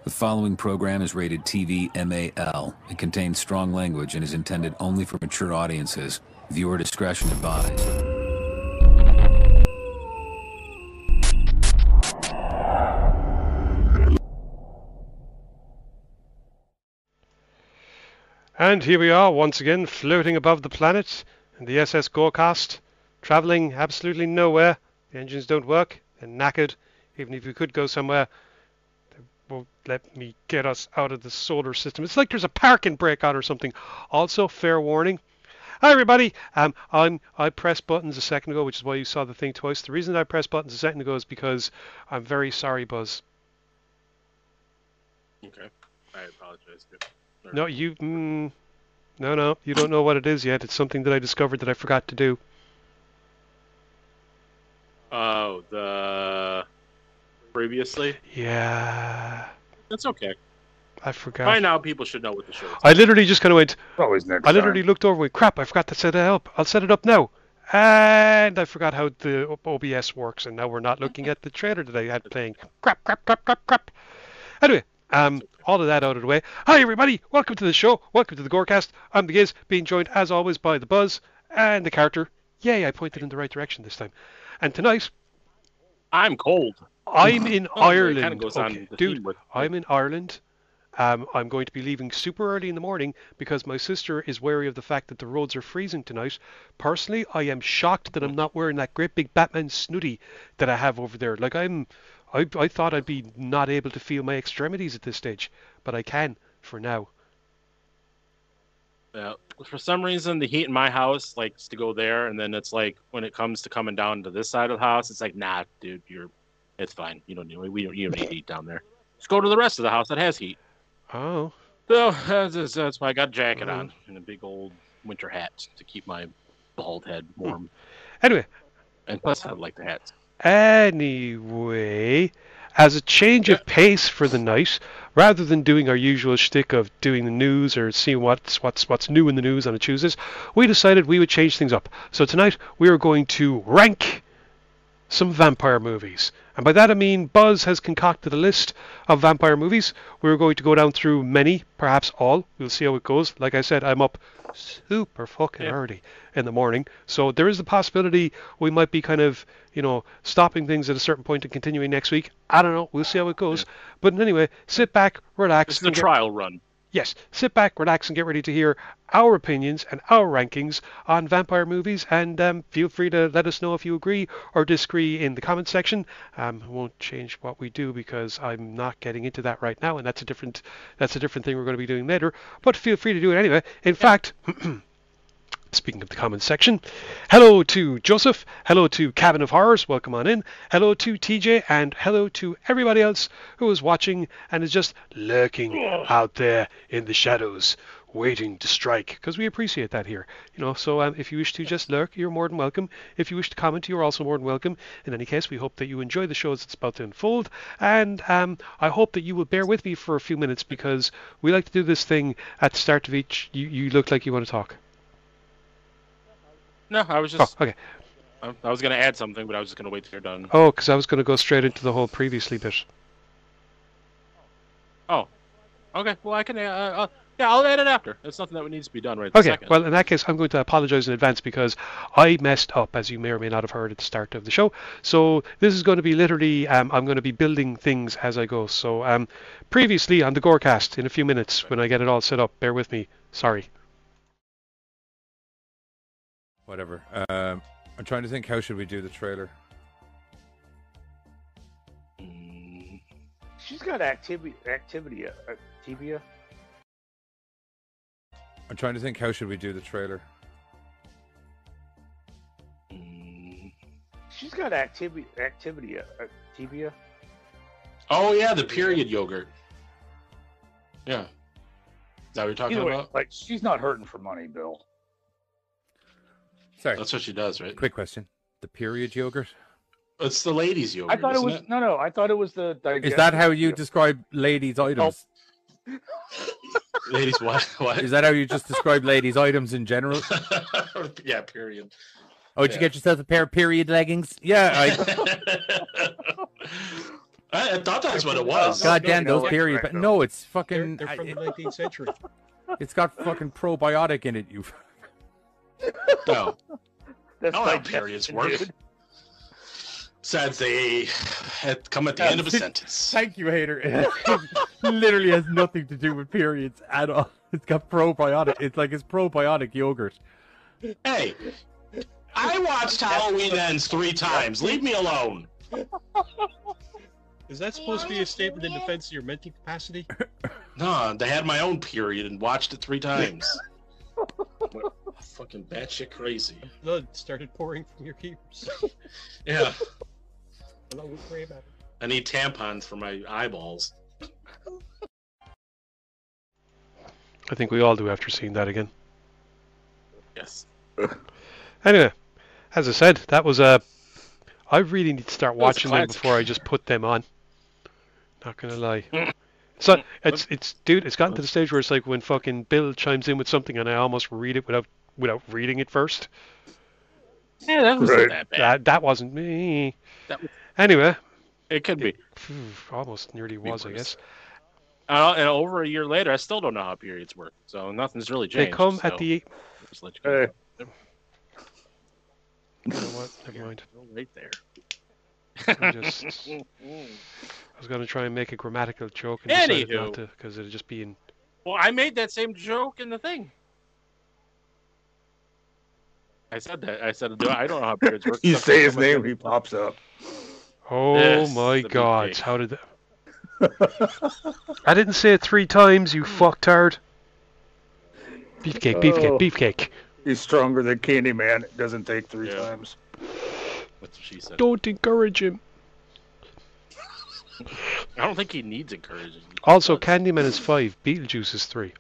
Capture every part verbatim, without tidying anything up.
The following program is rated T V M A L. It contains strong language and is intended only for mature audiences. Viewer discretion advised. And here we are once again, floating above the planet in the S S Gorecast, travelling absolutely nowhere. The engines don't work, they're knackered. Even if we could go somewhere, they won't let me get us out of the solar system. It's like there's a parking brake on or something. Also, fair warning. Hi everybody, um, I'm, I pressed buttons a second ago, which is why you saw the thing twice. The reason I pressed buttons a second ago is because I'm very sorry, Buzz. Okay, I apologize too. No, you, mm, no, no, you don't know what it is yet. It's something that I discovered that I forgot to do. Oh, the previously? Yeah. That's okay. I forgot. By now, people should know what the show is. I literally just kind of went, Always next I literally time. looked over and went, crap, I forgot to set it up. I'll set it up now. And I forgot how the O B S works, and now we're not looking at the trailer that I had playing. Crap, crap, crap, crap, crap. Anyway, um, all of that out of the way. Hi, everybody. Welcome to the show. Welcome to the Gorecast. I'm the Giz, being joined, as always, by the Buzz and the character. Yay, I pointed in the right direction this time. And tonight, I'm cold. I'm in Oh, it Ireland. kinda goes on Okay, the dude, theme with- I'm in Ireland. Um, I'm going to be leaving super early in the morning because my sister is wary of the fact that the roads are freezing tonight. Personally, I am shocked that I'm not wearing that great big Batman snooty that I have over there. Like I'm, I, I thought I'd be not able to feel my extremities at this stage, but I can for now. Yeah. For some reason, the heat in my house likes to go there, and then it's like when it comes to coming down to this side of the house, it's like, nah, dude, you're, it's fine. You don't need, we don't, you don't need heat down there. Just go to the rest of the house that has heat. Oh. So that's, that's why I got a jacket Oh. on and a big old winter hat to keep my bald head warm. Anyway. And plus, I like the hats. Anyway, as a change of pace for the night, rather than doing our usual shtick of doing the news or seeing what's what's what's new in the news on a Tuesdays, we decided we would change things up. So tonight we are going to rank some vampire movies. And by that I mean Buzz has concocted a list of vampire movies. We're going to go down through many, perhaps all. We'll see how it goes. Like I said, I'm up super fucking Yeah. early in the morning. So there is the possibility we might be kind of, you know, stopping things at a certain point and continuing next week. I don't know. We'll see how it goes. Yeah. But anyway, sit back, relax. It's the and get- trial run. Yes, sit back, relax, and get ready to hear our opinions and our rankings on vampire movies. And um, feel free to let us know if you agree or disagree in the comments section. Um, I won't change what we do because I'm not getting into that right now, and that's a different that's a different thing we're going to be doing later. But feel free to do it anyway. In fact. Speaking of the comments section, hello to Joseph, hello to Cabin of Horrors, welcome on in, hello to T J, and hello to everybody else who is watching and is just lurking out there in the shadows, waiting to strike, because we appreciate that here. You know, so um, if you wish to just lurk, you're more than welcome. If you wish to comment, you're also more than welcome. In any case, we hope that you enjoy the show as it's about to unfold, and um, I hope that you will bear with me for a few minutes, because we like to do this thing at the start of each. You, you look like you want to talk. No, I was just. Oh, okay. I, I was going to add something, but I was just going to wait till you're done. Oh, because I was going to go straight into the whole previously bit. Oh, okay. Well, I can. Uh, uh, yeah, I'll add it after. It's nothing that needs to be done right this Okay, second. well, in that case, I'm going to apologize in advance because I messed up, as you may or may not have heard at the start of the show. So this is going to be literally, um, I'm going to be building things as I go. So um, previously on the Gorecast, in a few minutes, when I get it all set up, bear with me. Sorry. Whatever. Um, I'm trying to think, how should we do the trailer? Mm, She's got activity, activity, uh, Activia. I'm trying to think, how should we do the trailer? mm. She's got activity, activity, uh, Activia. Oh yeah, the period yogurt. Yeah. Is that what you're talking Either way, about? like she's not hurting for money, Bill. Sorry, That's what she does, right? quick question. The period yogurt? It's the ladies' yogurt. I thought it isn't was no, no. I thought it was the. Is that how you digestive- describe ladies' items? Ladies, what? What? Is that how you just describe ladies' items in general? Yeah, period. Oh, did you Yeah. get yourself a pair of period leggings? Yeah, I... I, I thought that's what it Oh, was. God. God damn no, those that's periods. right, But though. no, it's They're, fucking. they're from I- the nineteenth century. it's got fucking probiotic in it. You. No. That's Oh, my how periods definition, work. dude. Said they had come at the end of a sentence. Thank you, hater. It literally has nothing to do with periods at all. It's got probiotic. It's like it's probiotic yogurt. Hey, I watched Halloween Ends three times. Leave me alone. Is that supposed to be a statement in defense of your mental capacity? No, they had my own period and watched it three times. Fucking batshit crazy. Blood started pouring from your keepers. Yeah, And I would pray about it. I need tampons for my eyeballs. I think we all do after seeing that again. Yes. Anyway, as I said, that was a. I really need to start That was a watching them classic. before I just put them on. Not gonna lie. So it's it's dude, it's gotten to the stage where it's like when fucking Bill chimes in with something and I almost read it without without reading it first. Yeah, that wasn't Right. that bad. That that wasn't me. That was- Anyway, It could be. phew, almost nearly Be was, I worse. guess. Uh, and over a year later, I still don't know how periods work. So nothing's really They changed. come so at the. just let you go. Hey. You know what? Never mind. Go right there. I just. I was gonna try and make a grammatical joke and decided Anywho. not to because it'd just be in. Well, I made that same joke in the thing. I said that. I said I don't know how periods work. You Stuff say like his so much name, every- he pops up. Oh Yes, my the big God! cake. How did that? I didn't say it three times, you fucktard. Beefcake, beefcake, Oh. beefcake. He's stronger than Candyman. It doesn't take three Yeah. times. That's what she said. Don't encourage him. I don't think he needs encouraging. Also, But, Candyman is five, Beetlejuice is three.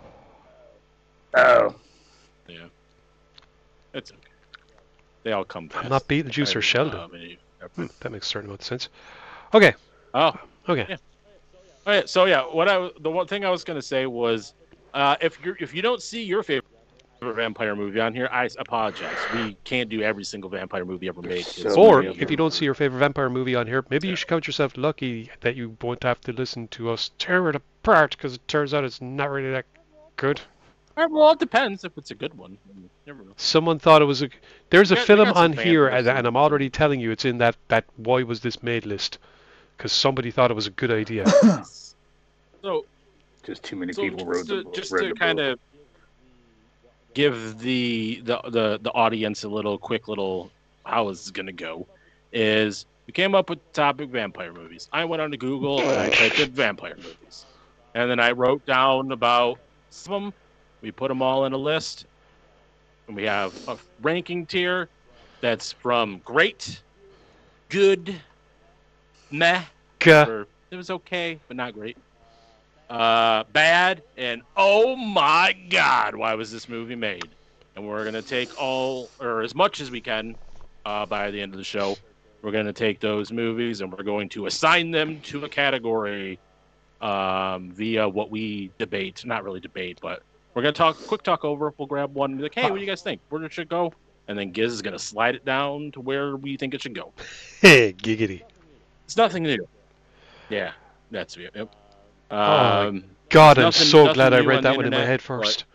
Oh. Yeah. It's okay. They all come fast. I'm not Beetlejuice or I- Sheldon. uh, maybe- Hmm, that makes a certain amount of sense. Okay, Oh, okay. Yeah. all right. So yeah, what I the one thing I was gonna say was, uh, if you if you don't see your favorite vampire movie on here, I apologize. We can't do every single vampire movie ever made. So It's Or really- if you don't see your favorite vampire movie on here, maybe you Yeah. should count yourself lucky that you won't have to listen to us tear it apart because it turns out it's not really that good. Uh, well, it depends if it's a good one. You never know. Someone thought it was a. There's a We got- we film got some on fans here, that and, listen and I'm to already telling you it's in that, that why was this made list, because somebody thought it was a good idea. So Just too many So people just wrote to, the book. just read to the kind book. of give the, the the the audience a little quick little how this is gonna go is we came up with the topic vampire movies. I went on to Google and I typed in vampire movies, and then I wrote down about some of them. We put them all in a list, and we have a ranking tier that's from great, good, meh, Gah. or it was okay but not great, uh bad, and oh my god, why was this movie made? And we're gonna take all or as much as we can uh by the end of the show. We're gonna take those movies and we're going to assign them to a category um via what we debate, not really debate, but we're gonna talk quick talk over. We'll grab one and be like, hey, what do you guys think, where it should go? And then Giz is gonna slide it down to where we think it should go. Hey, giggity. It's nothing new. Yeah, that's it. Yep. my Um, God, I'm Nothing- so nothing glad I new read on that the one in my internet, head but- first.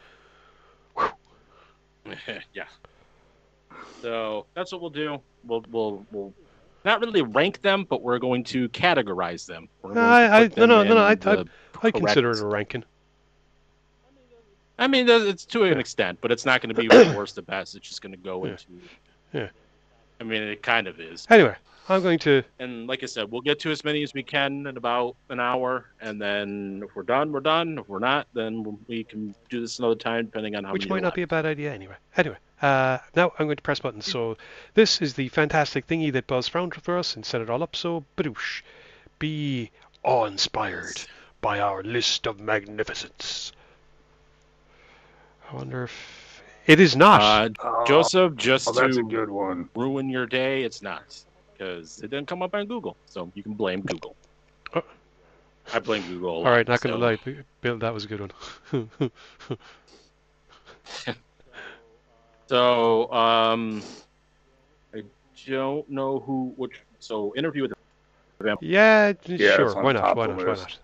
yeah. So that's what we'll do. We'll we'll we'll not really rank them, but we're going to categorize them. We're going to I, I, put no, no, them no, no. I, in I, the I consider it correct- a ranking. I mean, there's- it's to an extent, but it's not going to be the worst to best. It's just going to go Yeah. into. Yeah. I mean, it kind of is. Anyway, I'm going to. And like I said, we'll get to as many as we can in about an hour, and then if we're done, we're done. If we're not, then we can do this another time, depending on how Which many. might are not left. be a bad idea anyway. Anyway, uh, now I'm going to press buttons. So this is the fantastic thingy that Buzz found for us and set it all up. So, badoosh. Be awe-inspired by our list of magnificence. I wonder if... It is not. Uh, Oh, Joseph, just oh, that's to a good one. ruin your day, it's not, because it didn't come up on Google, so you can blame Google. Uh, I blame Google. A lot, all right, not going to so- lie. B- Bill, that was a good one. So, um, I don't know who which. So, interview with Yeah, Yeah, sure. it's on Why the not? top Why of not? the Why list.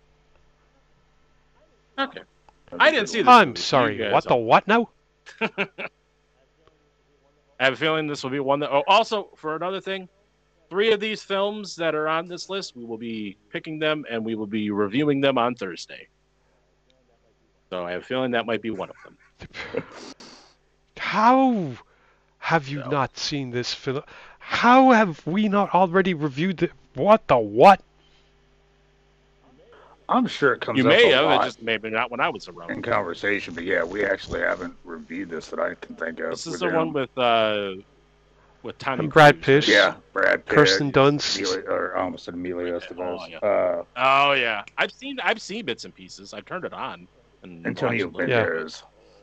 Okay. That's I a didn't good see one. this I'm movie, so you sorry. guys What the all- what now? I have a feeling this will be one that. Oh, also for another thing, three of these films that are on this list, we will be picking them and we will be reviewing them on Thursday. So I have a feeling that might be one of them. How have you No. not seen this film? How have we not already reviewed it? What the what? I'm sure it comes You up may a have, lot it just maybe not when I was in around. conversation, but yeah, we actually haven't reviewed this that I can think of. This is with the him. one with uh with Tommy And Brad Cruise, Pitt. right? Yeah, Brad Pitt, Kirsten Dunst. Emilio, or I almost said Emilio Oh, Estevez. yeah. Uh, Oh yeah, I've seen I've seen bits and pieces. I've turned it on and Antonio watched a little bit. Banderas.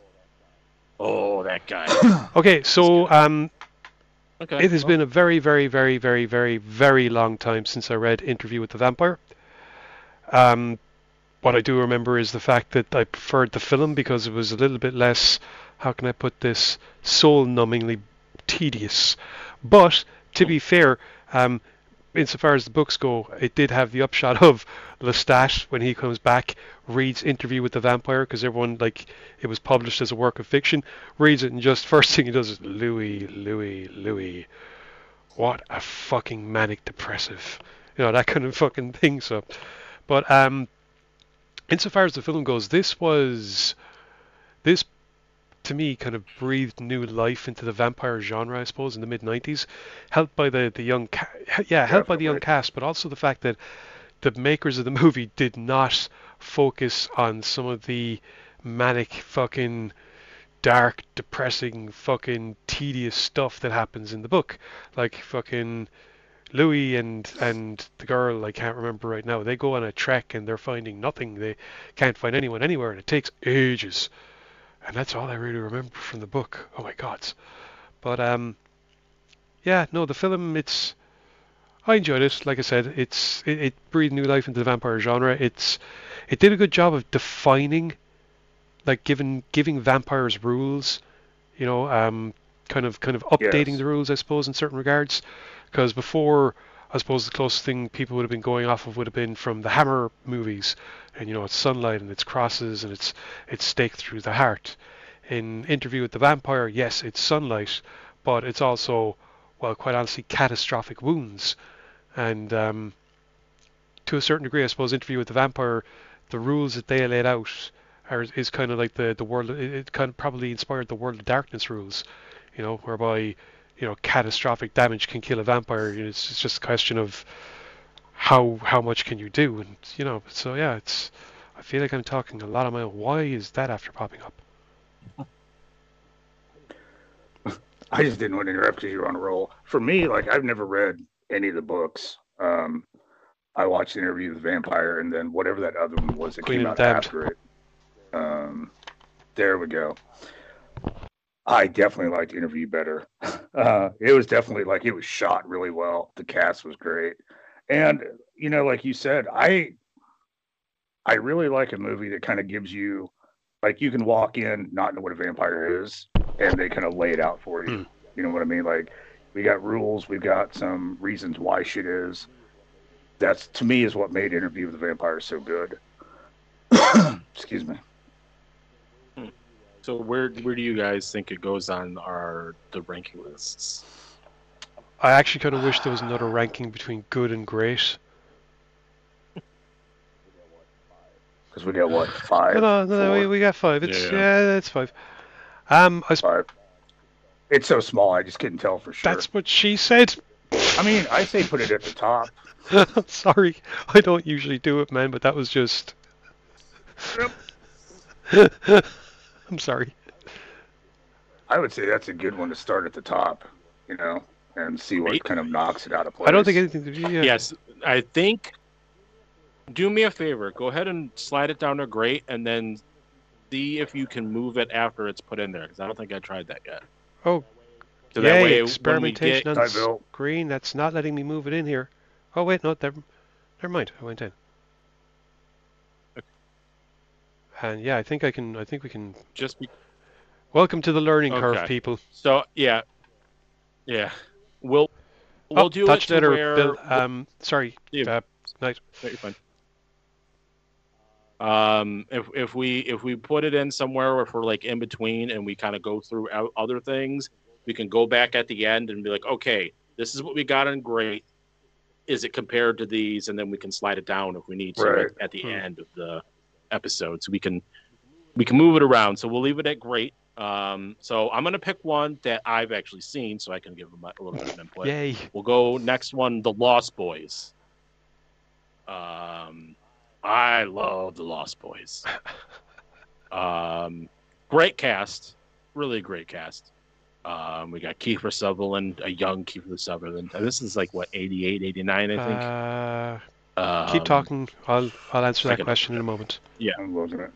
Oh, that guy. Okay, so um, Okay. it has well, been a very, very, very, very, very, very long time since I read Interview with the Vampire. Um, what I do remember is the fact that I preferred the film because it was a little bit less, how can I put this, soul-numbingly tedious. But, to be fair, um, insofar as the books go, it did have the upshot of Lestat, when he comes back, reads Interview with the Vampire, because everyone, like, it was published as a work of fiction, reads it, and just first thing he does is, Louis, Louis, Louis, what a fucking manic depressive. You know, that kind of fucking thing, so. But, um, insofar as the film goes, this was, this, to me, kind of breathed new life into the vampire genre, I suppose, in the mid nineties, helped by the, the young, ca- yeah, helped by the young Definitely. cast, but also the fact that the makers of the movie did not focus on some of the manic, fucking, dark, depressing, fucking, tedious stuff that happens in the book. Like, fucking, Louis and and the girl, I can't remember right now, they go on a trek and they're finding nothing. They can't find anyone anywhere, and it takes ages. And that's all I really remember from the book. Oh my god. But um yeah, no, the film, it's, I enjoyed it. Like I said, it's it, it breathed new life into the vampire genre. It's it did a good job of defining, like giving giving vampires rules, you know, um kind of kind of updating Yes. the rules, I suppose, in certain regards. Because before, I suppose the closest thing people would have been going off of would have been from the Hammer movies, and you know, it's sunlight and it's crosses and it's it's stake through the heart. In Interview with the Vampire, yes, it's sunlight, but it's also, well, quite honestly, catastrophic wounds. And um, to a certain degree, I suppose, Interview with the Vampire, the rules that they laid out are is kind of like the the world. It, it kind of probably inspired the World of Darkness rules, you know, whereby, you know, catastrophic damage can kill a vampire. You know, It's, it's just a question of how how much can you do, and you know. So yeah, it's. I feel like I'm talking a lot of my own. Why is that after popping up? I just didn't want to interrupt because you were on a roll. For me, like I've never read any of the books. Um, I watched the Interview with the Vampire, and then whatever that other one was that Queen came of out the Damned. after it. Um, there we go. I definitely liked Interview better. Uh, it was definitely like it was shot really well. The cast was great, and you know, like you said, I I really like a movie that kind of gives you, like, you can walk in not know what a vampire is, and they kind of lay it out for you. Hmm. You know what I mean? Like, we got rules, we've got some reasons why shit is. That's, to me, is what made Interview with the Vampire so good. Excuse me. So where where do you guys think it goes on our the ranking lists? I actually kind of wish there was another ranking between good and great. Because we got what, five? No, no, no, four, we, we got five. It's Yeah. yeah, it's five. Um, I, sp- five. It's so small, I just couldn't tell for sure. that's what she said. I mean, I say put it at the top. Sorry, I don't usually do it, man, but that was just. I'm sorry. I would say that's a good one to start at the top, you know, and see what Right. kind of knocks it out of place. I don't think anything. To do, yeah. Yes, I think. Do me a favor. Go ahead and slide it down to great, and then see if you can move it after it's put in there. Because I don't think I tried that yet. Oh, So yay, that way, when we experimentation get, on I will. screen. That's not letting me move it in here. Oh wait, no, never, never mind. I went in. And yeah, I think I can. I think we can. just be, Welcome to the learning curve, Okay. people. so yeah, yeah, we'll we'll oh, do touch it it to or where Bill. Um, sorry. Yeah. Uh, night. No, you're fine. Um, if if we if we put it in somewhere where if we're like in between and we kind of go through o- other things, we can go back at the end and be like, okay, this is what we got in great. Is it compared to these? And then we can slide it down if we need to Right. at, at the Hmm. end of the episode, so we can we can move it around. So we'll leave it at great. Um, so I'm gonna pick one that I've actually seen, so I can give them a little bit of input. Yay. We'll go next one, The Lost Boys. Um, I love The Lost Boys. Um, great cast, really great cast. Um, we got Kiefer Sutherland, a young Kiefer Sutherland. And this is like what eighty-eight, eighty-nine, I think. Uh, Um, keep talking. I'll I'll answer that freaking- question in a moment. I'm looking at.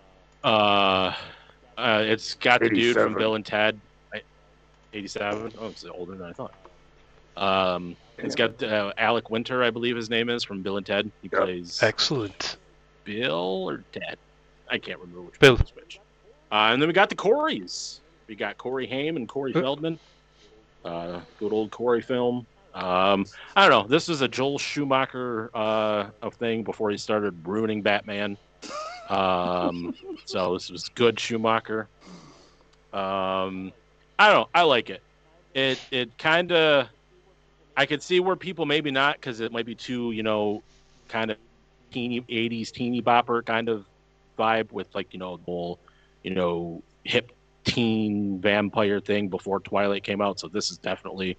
Uh, uh, it's got the dude from eighty-seven. Bill and Ted. right? eighty-seven. Oh, it's older than I thought. Um, it's got uh, Alec Winter, I believe his name is, from Bill and Ted. He Yep. plays Excellent. Bill or Ted. I can't remember which Bill. one is which. Uh, and then we got the Coreys. We got Corey Haim and Corey Uh. Feldman. Uh, good old Corey film. Um, I don't know. This is a Joel Schumacher uh, of thing before he started ruining Batman. Um, so this was good Schumacher. Um, I don't know. I like it. It it kind of. I could see where people maybe not, because it might be too, you know, kind of teeny eighties teeny bopper kind of vibe with like, you know, the whole, you know, hip teen vampire thing before Twilight came out. So this is definitely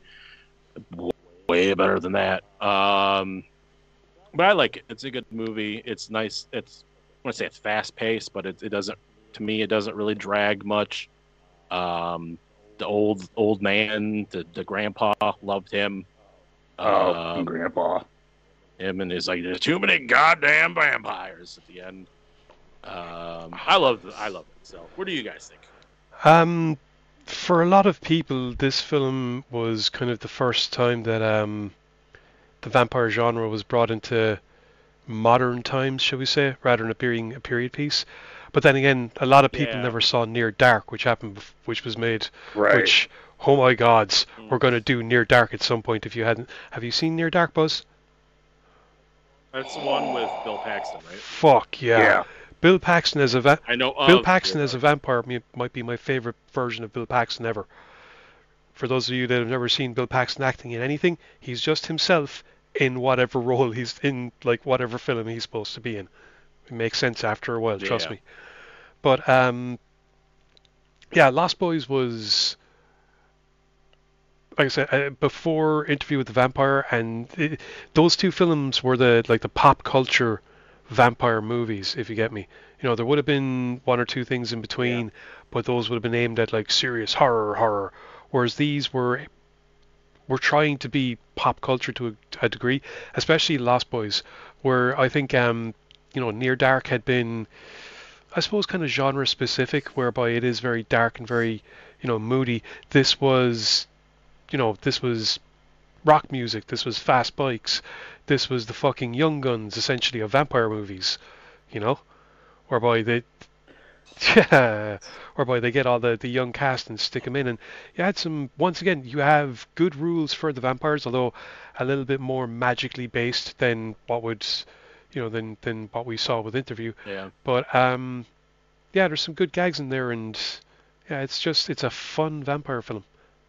way better than that. Um, but I like it. It's a good movie. It's nice. It's I want to say it's fast paced, but it, it doesn't. To me, it doesn't really drag much. Um, the old old man, the the grandpa, loved him. Oh, Um, Grandpa. him and his like, there's too many goddamn vampires at the end. Um, I love I love it. So, what do you guys think? Um, for a lot of people, this film was kind of the first time that um, the vampire genre was brought into modern times, shall we say, rather than it being a period piece. But then again, a lot of people Yeah. never saw Near Dark, which happened, bef- which was made, Right. which, oh my gods, Mm. we're going to do Near Dark at some point. If you hadn't, have you seen Near Dark, Buzz? That's the one with Bill Paxton, right? Fuck yeah. Yeah. Bill Paxton as a va- I know. Bill of Paxton as a Bill vampire me- might be my favorite version of Bill Paxton ever. For those of you that have never seen Bill Paxton acting in anything, he's just himself in whatever role he's in, like whatever film he's supposed to be in. It makes sense after a while, trust Yeah. me. But um, yeah, Lost Boys was, like I said, uh, before Interview with the Vampire, and it, those two films were the like the pop culture vampire movies, if you get me. You know, there would have been one or two things in between, but those would have been aimed at like serious horror, horror. Whereas these were were trying to be pop culture to a, a degree, especially Lost Boys, where I think um, you know, Near Dark had been, I suppose, kind of genre specific, whereby it is very dark and very, you know, moody. This was, you know, this was rock music. This was fast bikes. This was the fucking Young Guns, essentially, of vampire movies, you know, whereby they, yeah, whereby they get all the, the young cast and stick them in. And you had some, once again, you have good rules for the vampires, although a little bit more magically based than what would, you know, than, than what we saw with Interview. Yeah. But, um, yeah, there's some good gags in there, and yeah, it's just, it's a fun vampire film.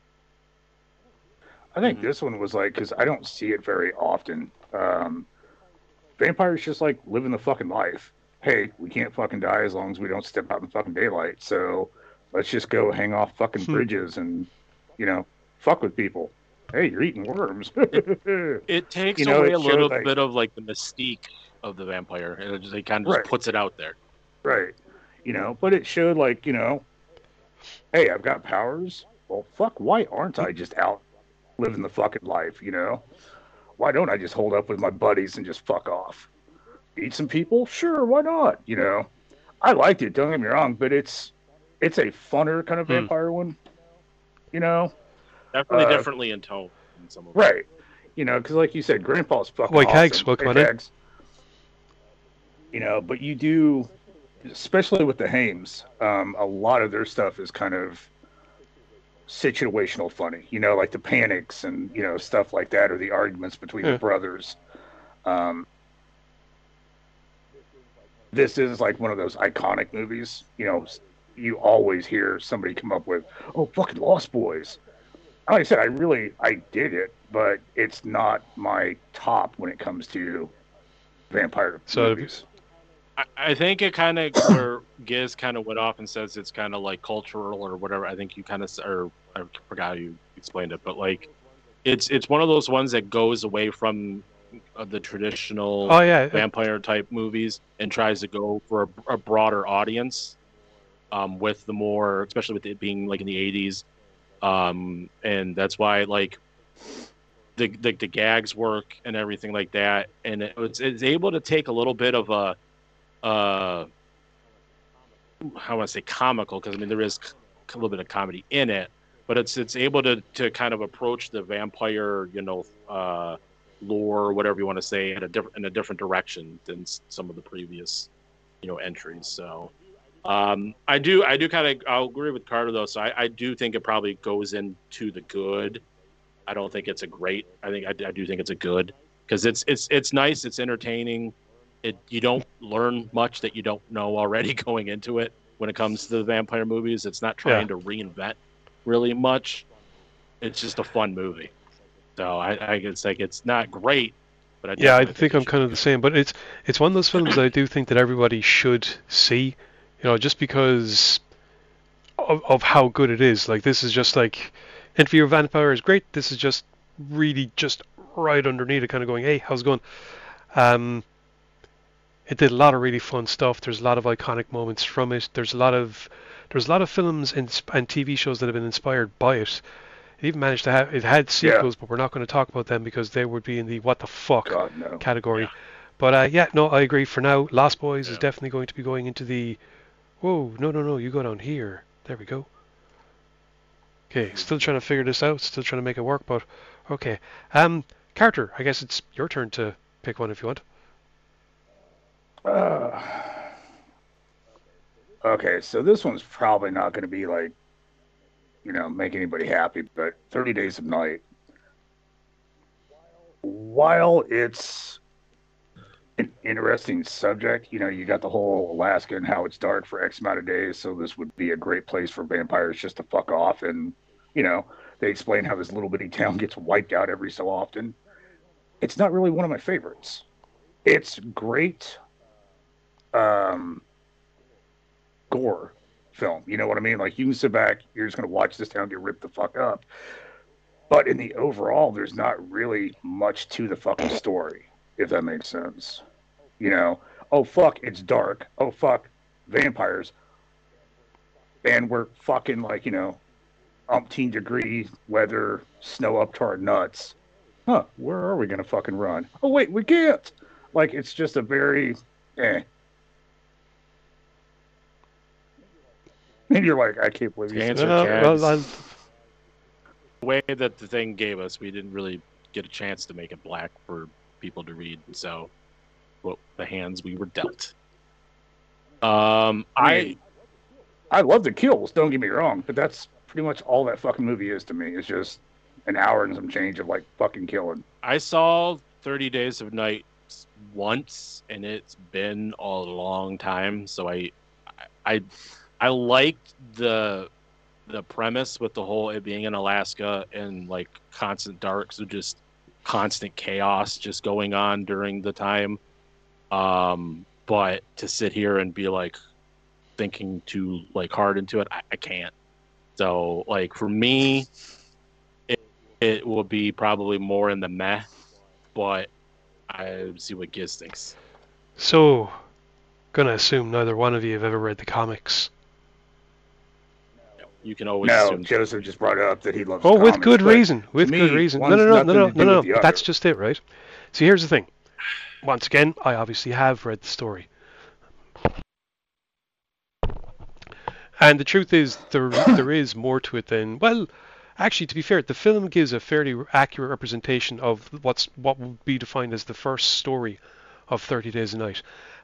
I think Mhm. this one was like, because I don't see it very often. Um, vampires just like living the fucking life. Hey, we can't fucking die as long as we don't step out in fucking daylight. So let's just go hang off fucking Hmm. bridges and, you know, fuck with people. Hey, you're eating worms. It takes You know, away it a little showed, like- bit of like the mystique of the vampire. It just, it kind of Right. just puts it out there. Right. You know, but it showed like, you know, hey, I've got powers. Well, fuck, why aren't I just out living the fucking life, you know? Why don't I just hold up with my buddies and just fuck off? Eat some people? Sure, why not? You know? I liked it, don't get me wrong, but it's it's a funner kind of Hmm. vampire one. You know? Definitely Uh, differently in tone than some of them. Right. You know, because like you said, Grandpa's fucking White awesome. Hags, welcome Hey, on in. Hags. You know, but you do, especially with the Hames, um, a lot of their stuff is kind of situational funny, you know, like the panics and, you know, stuff like that, or the arguments between Yeah. the brothers. Um, this is like one of those iconic movies, you know, you always hear somebody come up with, oh, fucking Lost Boys. Like I said, I really, I dig it, but it's not my top when it comes to vampire So- movies. I, I think it kind of where Giz kind of went off and says it's kind of like cultural or whatever. I think you kind of, or I forgot how you explained it, but like it's it's one of those ones that goes away from uh, the traditional Oh yeah, vampire type movies and tries to go for a, a broader audience, um, with the more, especially with it being like in the eighties, um, and that's why like the, the the gags work and everything like that, and it, it's it's able to take a little bit of a uh how want to say comical, because I mean there is a little bit of comedy in it, but it's it's able to to kind of approach the vampire, you know, uh lore or whatever you want to say in a different in a different direction than s- some of the previous, you know, entries. So um I do I do kind of I'll agree with Carter though. So I, I do think it probably goes into the good. I don't think it's a great. I think I, I do think it's a good, because it's it's it's nice. It's entertaining. It you don't learn much that you don't know already going into it when it comes to the vampire movies. It's not trying to reinvent really much. It's just a fun movie. So I, I it's like it's not great, but I yeah, I definitely think it I'm should kind of be. the same. But it's it's one of those films that I do think that everybody should see. You know, just because of, of how good it is. Like this is just like Interview with a Vampire is great. This is just really just right underneath it, kind of going, hey, how's it going? Um, it did a lot of really fun stuff. There's a lot of iconic moments from it. There's a lot of there's a lot of films and, and T V shows that have been inspired by it. It even managed to have it had sequels, but we're not going to talk about them because they would be in the what the fuck God, no. category. Yeah. But uh, yeah, no, I agree. For now, Lost Boys is Yeah. definitely going to be going into the. Whoa, no, no, no! You go down here. There we go. Okay, still trying to figure this out. Still trying to make it work, but okay. Um, Carter, I guess it's your turn to pick one if you want. Uh, okay, so this one's probably not going to be like, you know, make anybody happy, but thirty Days of Night. While it's an interesting subject, you know, you got the whole Alaska and how it's dark for X amount of days, so this would be a great place for vampires just to fuck off. And, you know, they explain how this little bitty town gets wiped out every so often. It's not really one of my favorites. It's great um, gore film. You know what I mean? Like, you can sit back, you're just going to watch this town get ripped the fuck up. But in the overall, there's not really much to the fucking story, if that makes sense. You know, oh, fuck, it's dark. Oh, fuck, vampires. And we're fucking, like, you know, umpteen degree weather, snow up to our nuts. Huh, where are we going to fucking run? Oh, wait, we can't. Like, it's just a very, eh. And you're like, I can't believe you said Answer, No, Jags. well, I'll, The way that the thing gave us, we didn't really get a chance to make it black for people to read. So, well, the hands we were dealt. Um, I I mean, I love the kills, don't get me wrong, but that's pretty much all that fucking movie is to me. It's just an hour and some change of, like, fucking killing. I saw thirty Days of Night once, and it's been a long time. So I, I, I liked the the premise with the whole it being in Alaska and like constant dark, so just constant chaos just going on during the time. Um, but to sit here and be like thinking too like hard into it, I, I can't. So like for me, it, it will be probably more in the meh, but I see what Giz thinks. so, gonna assume neither one of you have ever read the comics. You can always No, assume. Joseph just brought up that he loves Oh, with comics, good but reason. With to good me, reason. No, one's no, no, no, nothing no, to no, do no. with the That's other. just it, right? See, here's the thing. Once again, I obviously have read the story. And the truth is, there there is more to it than, well, actually, to be fair, the film gives a fairly accurate representation of what's what would be defined as the first story of thirty Days a Night.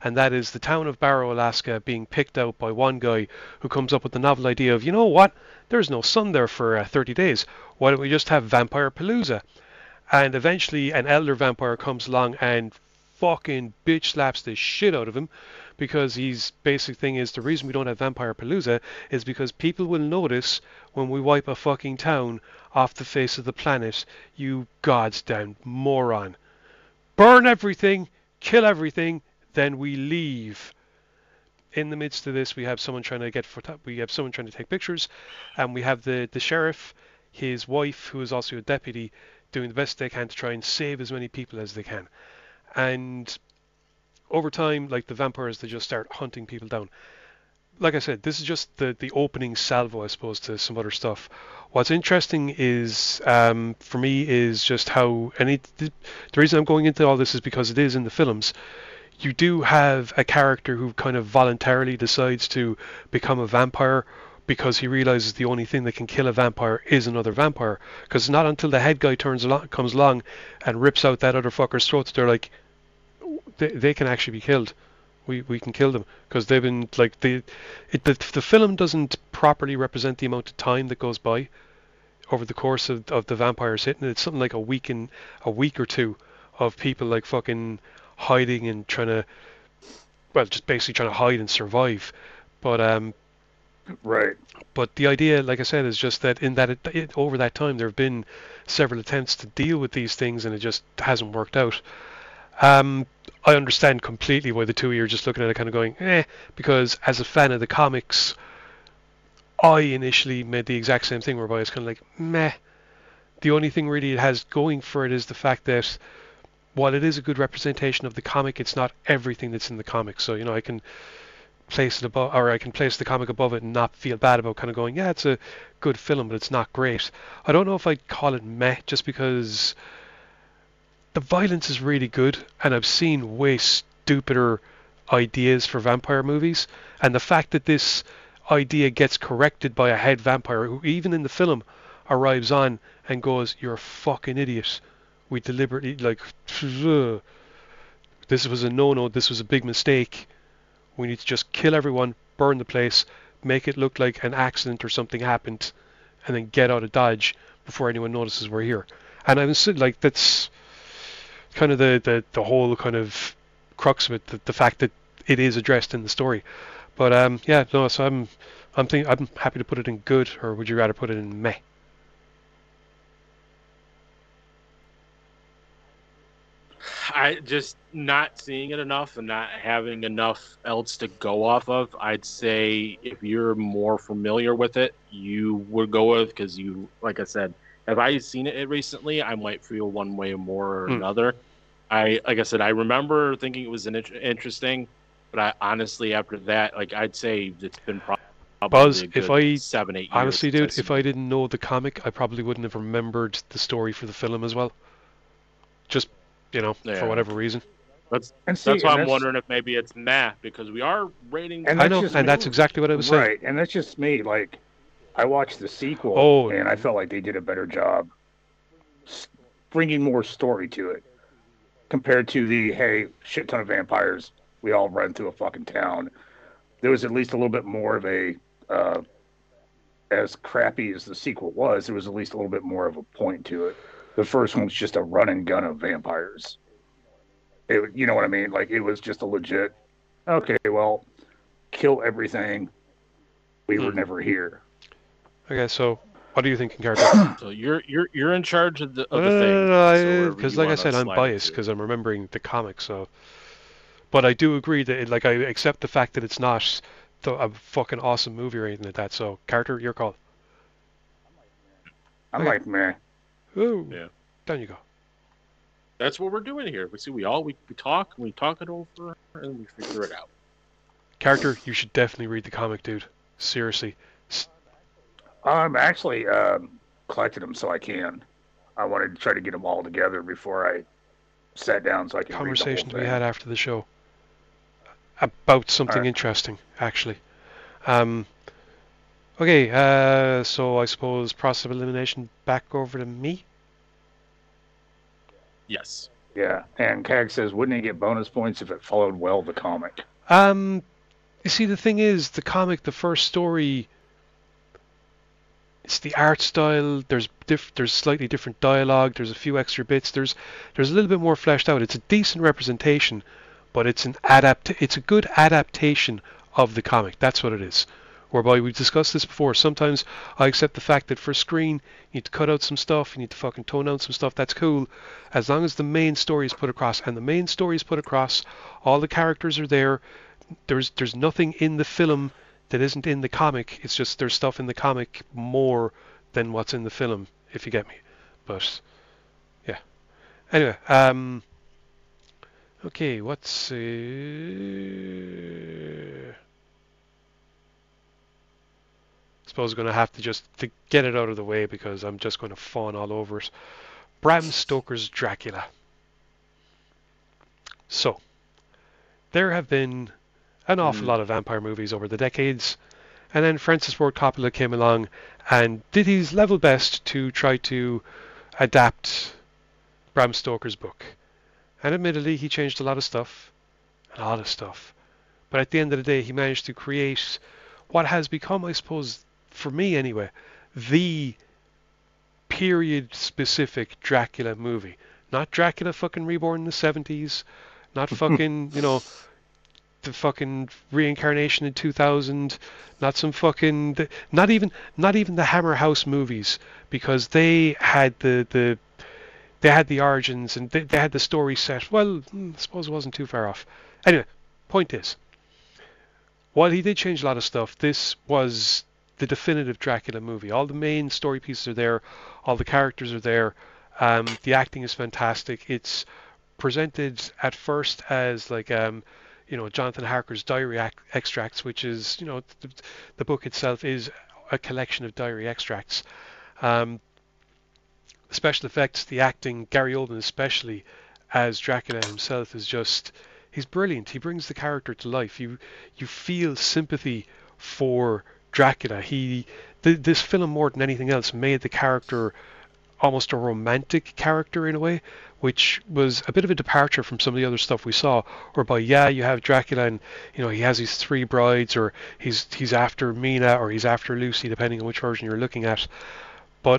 and that is the town of Barrow, Alaska, being picked out by one guy who comes up with the novel idea of, you know what, there's no sun there for uh, thirty days. Why don't we just have Vampire Palooza? And eventually an elder vampire comes along and fucking bitch slaps the shit out of him, because his basic thing is the reason we don't have Vampire Palooza is because people will notice when we wipe a fucking town off the face of the planet. You goddamn moron. Burn everything, kill everything, then we leave. In the midst of this, we have someone trying to get photo- we have someone trying to take pictures, and we have the the sheriff, his wife, who is also a deputy, doing the best they can to try and save as many people as they can. And over time, like, the vampires, they just start hunting people down. Like I said, this is just the, the opening salvo, I suppose, to some other stuff. What's interesting is, um, for me, is just how, and it, the, the reason I'm going into all this is because it is in the films. You do have a character who kind of voluntarily decides to become a vampire because he realizes the only thing that can kill a vampire is another vampire. Because it's not until the head guy turns along, comes along and rips out that other fucker's throat that they're like, they, they can actually be killed. We we can kill them, because they've been like the, it, the the film doesn't properly represent the amount of time that goes by over the course of, of the vampires hitting. It's something like a week in a week or two of people like fucking hiding and trying to, well, just basically trying to hide and survive. But um, Right. but the idea, like I said, is just that in that it, it, over that time there have been several attempts to deal with these things, and it just hasn't worked out. Um, I understand completely why the two of you are just looking at it kind of going, eh, because as a fan of the comics, I initially made the exact same thing whereby it's kind of like, meh. The only thing really it has going for it is the fact that while it is a good representation of the comic, it's not everything that's in the comic. So, you know, I can place it above, or I can place the comic above it and not feel bad about kind of going, yeah, it's a good film, but it's not great. I don't know if I'd call it meh, just because the violence is really good, and I've seen way stupider ideas for vampire movies, and the fact that this idea gets corrected by a head vampire who even in the film arrives on and goes, you're a fucking idiot. We deliberately, like, this was a no-no, this was a big mistake. We need to just kill everyone, burn the place, make it look like an accident or something happened, and then get out of Dodge before anyone notices we're here. And I was like, that's kind of the, the, the whole kind of crux of it, the, the fact that it is addressed in the story. But um, yeah, no, so I'm I'm think I'm happy to put it in good, or would you rather put it in meh? I just not seeing it enough and not having enough else to go off of. I'd say if you're more familiar with it, you would go with, because you, like I said, if I seen it recently, I might feel one way more or Hmm. another. I, like I said, I remember thinking it was an int- interesting, but I honestly, after that, like I'd say it's been prob- probably Buzz, a if good I- seven, eight years. Honestly, since I've dude, seen if I didn't know the comic, I probably wouldn't have remembered the story for the film as well. Just, you know, Yeah. for whatever reason. That's And see, that's why and I'm wondering if maybe it's meh, because we are rating. And I that's know, just and me. that's exactly what I was saying. Right, and that's just me. Like, I watched the sequel, Oh. and I felt like they did a better job s- bringing more story to it compared to the, hey, shit ton of vampires, we all run through a fucking town. There was at least a little bit more of a, uh, as crappy as the sequel was, there was at least a little bit more of a point to it. The first one was just a run and gun of vampires. It, you know what I mean? Like, it was just a legit, okay, well, kill everything. We were Hmm. never here. Okay, so what are you thinking, character? So you're you're you're in charge of the of No, the no, thing. no, no, so wherever because you like I wanna said, I'm slide biased into. because I'm remembering the comic. So, but I do agree that, it, like, I accept the fact that it's not the, a fucking awesome movie or anything like that. So, character, your call. I'm Okay. like, man, Ooh, Yeah. down you go. That's what we're doing here. We see we all we, we talk, we talk it over, and we figure it out. Character, you should definitely read the comic, dude. Seriously. I'm actually um, collected them so I can. I wanted to try to get them all together before I sat down so I can Conversations read the we whole had thing. after the show about something Alright. interesting, actually. Um, okay, uh, so I suppose process of elimination back over to me. Yes. Yeah, and Cag says, wouldn't it get bonus points if it followed well the comic? Um, you see, the thing is, the comic, the first story, it's the art style. There's diff- there's slightly different dialogue. There's a few extra bits. There's there's a little bit more fleshed out. It's a decent representation, but it's an adapt. It's a good adaptation of the comic. That's what it is. Whereby we've discussed this before. Sometimes I accept the fact that for screen you need to cut out some stuff. You need to fucking tone down some stuff. That's cool, as long as the main story is put across. And the main story is put across. All the characters are there. There's there's nothing in the film that isn't in the comic. It's just there's stuff in the comic more than what's in the film, if you get me. But yeah. Anyway, um okay, what's uh, I suppose I'm going to have to just to get it out of the way because I'm just going to fawn all over it. Bram Stoker's Dracula. So, there have been an awful Mm. lot of vampire movies over the decades, and then Francis Ford Coppola came along and did his level best to try to adapt Bram Stoker's book. And admittedly, he changed a lot of stuff, a lot of stuff. But at the end of the day, he managed to create what has become, I suppose, for me anyway, the period-specific Dracula movie. Not Dracula fucking reborn in the seventies, not fucking, you know, the fucking reincarnation in two thousand, not some fucking, not even, not even the Hammer House movies, because they had the, the, they had the origins and they, they had the story set. Well, I suppose it wasn't too far off. Anyway, point is, while he did change a lot of stuff, this was the definitive Dracula movie. All the main story pieces are there, all the characters are there, um, the acting is fantastic. It's presented at first as like, um, you know, Jonathan Harker's diary ac- extracts, which is, you know, the, the book itself is a collection of diary extracts. Um, the special effects, the acting, Gary Oldman especially, as Dracula himself is just, he's brilliant. He brings the character to life. You you feel sympathy for Dracula. He th- this film more than anything else made the character almost a romantic character in a way, which was a bit of a departure from some of the other stuff we saw, whereby yeah, you have Dracula and, you know, he has these three brides, or he's he's after Mina, or he's after Lucy, depending on which version you're looking at. But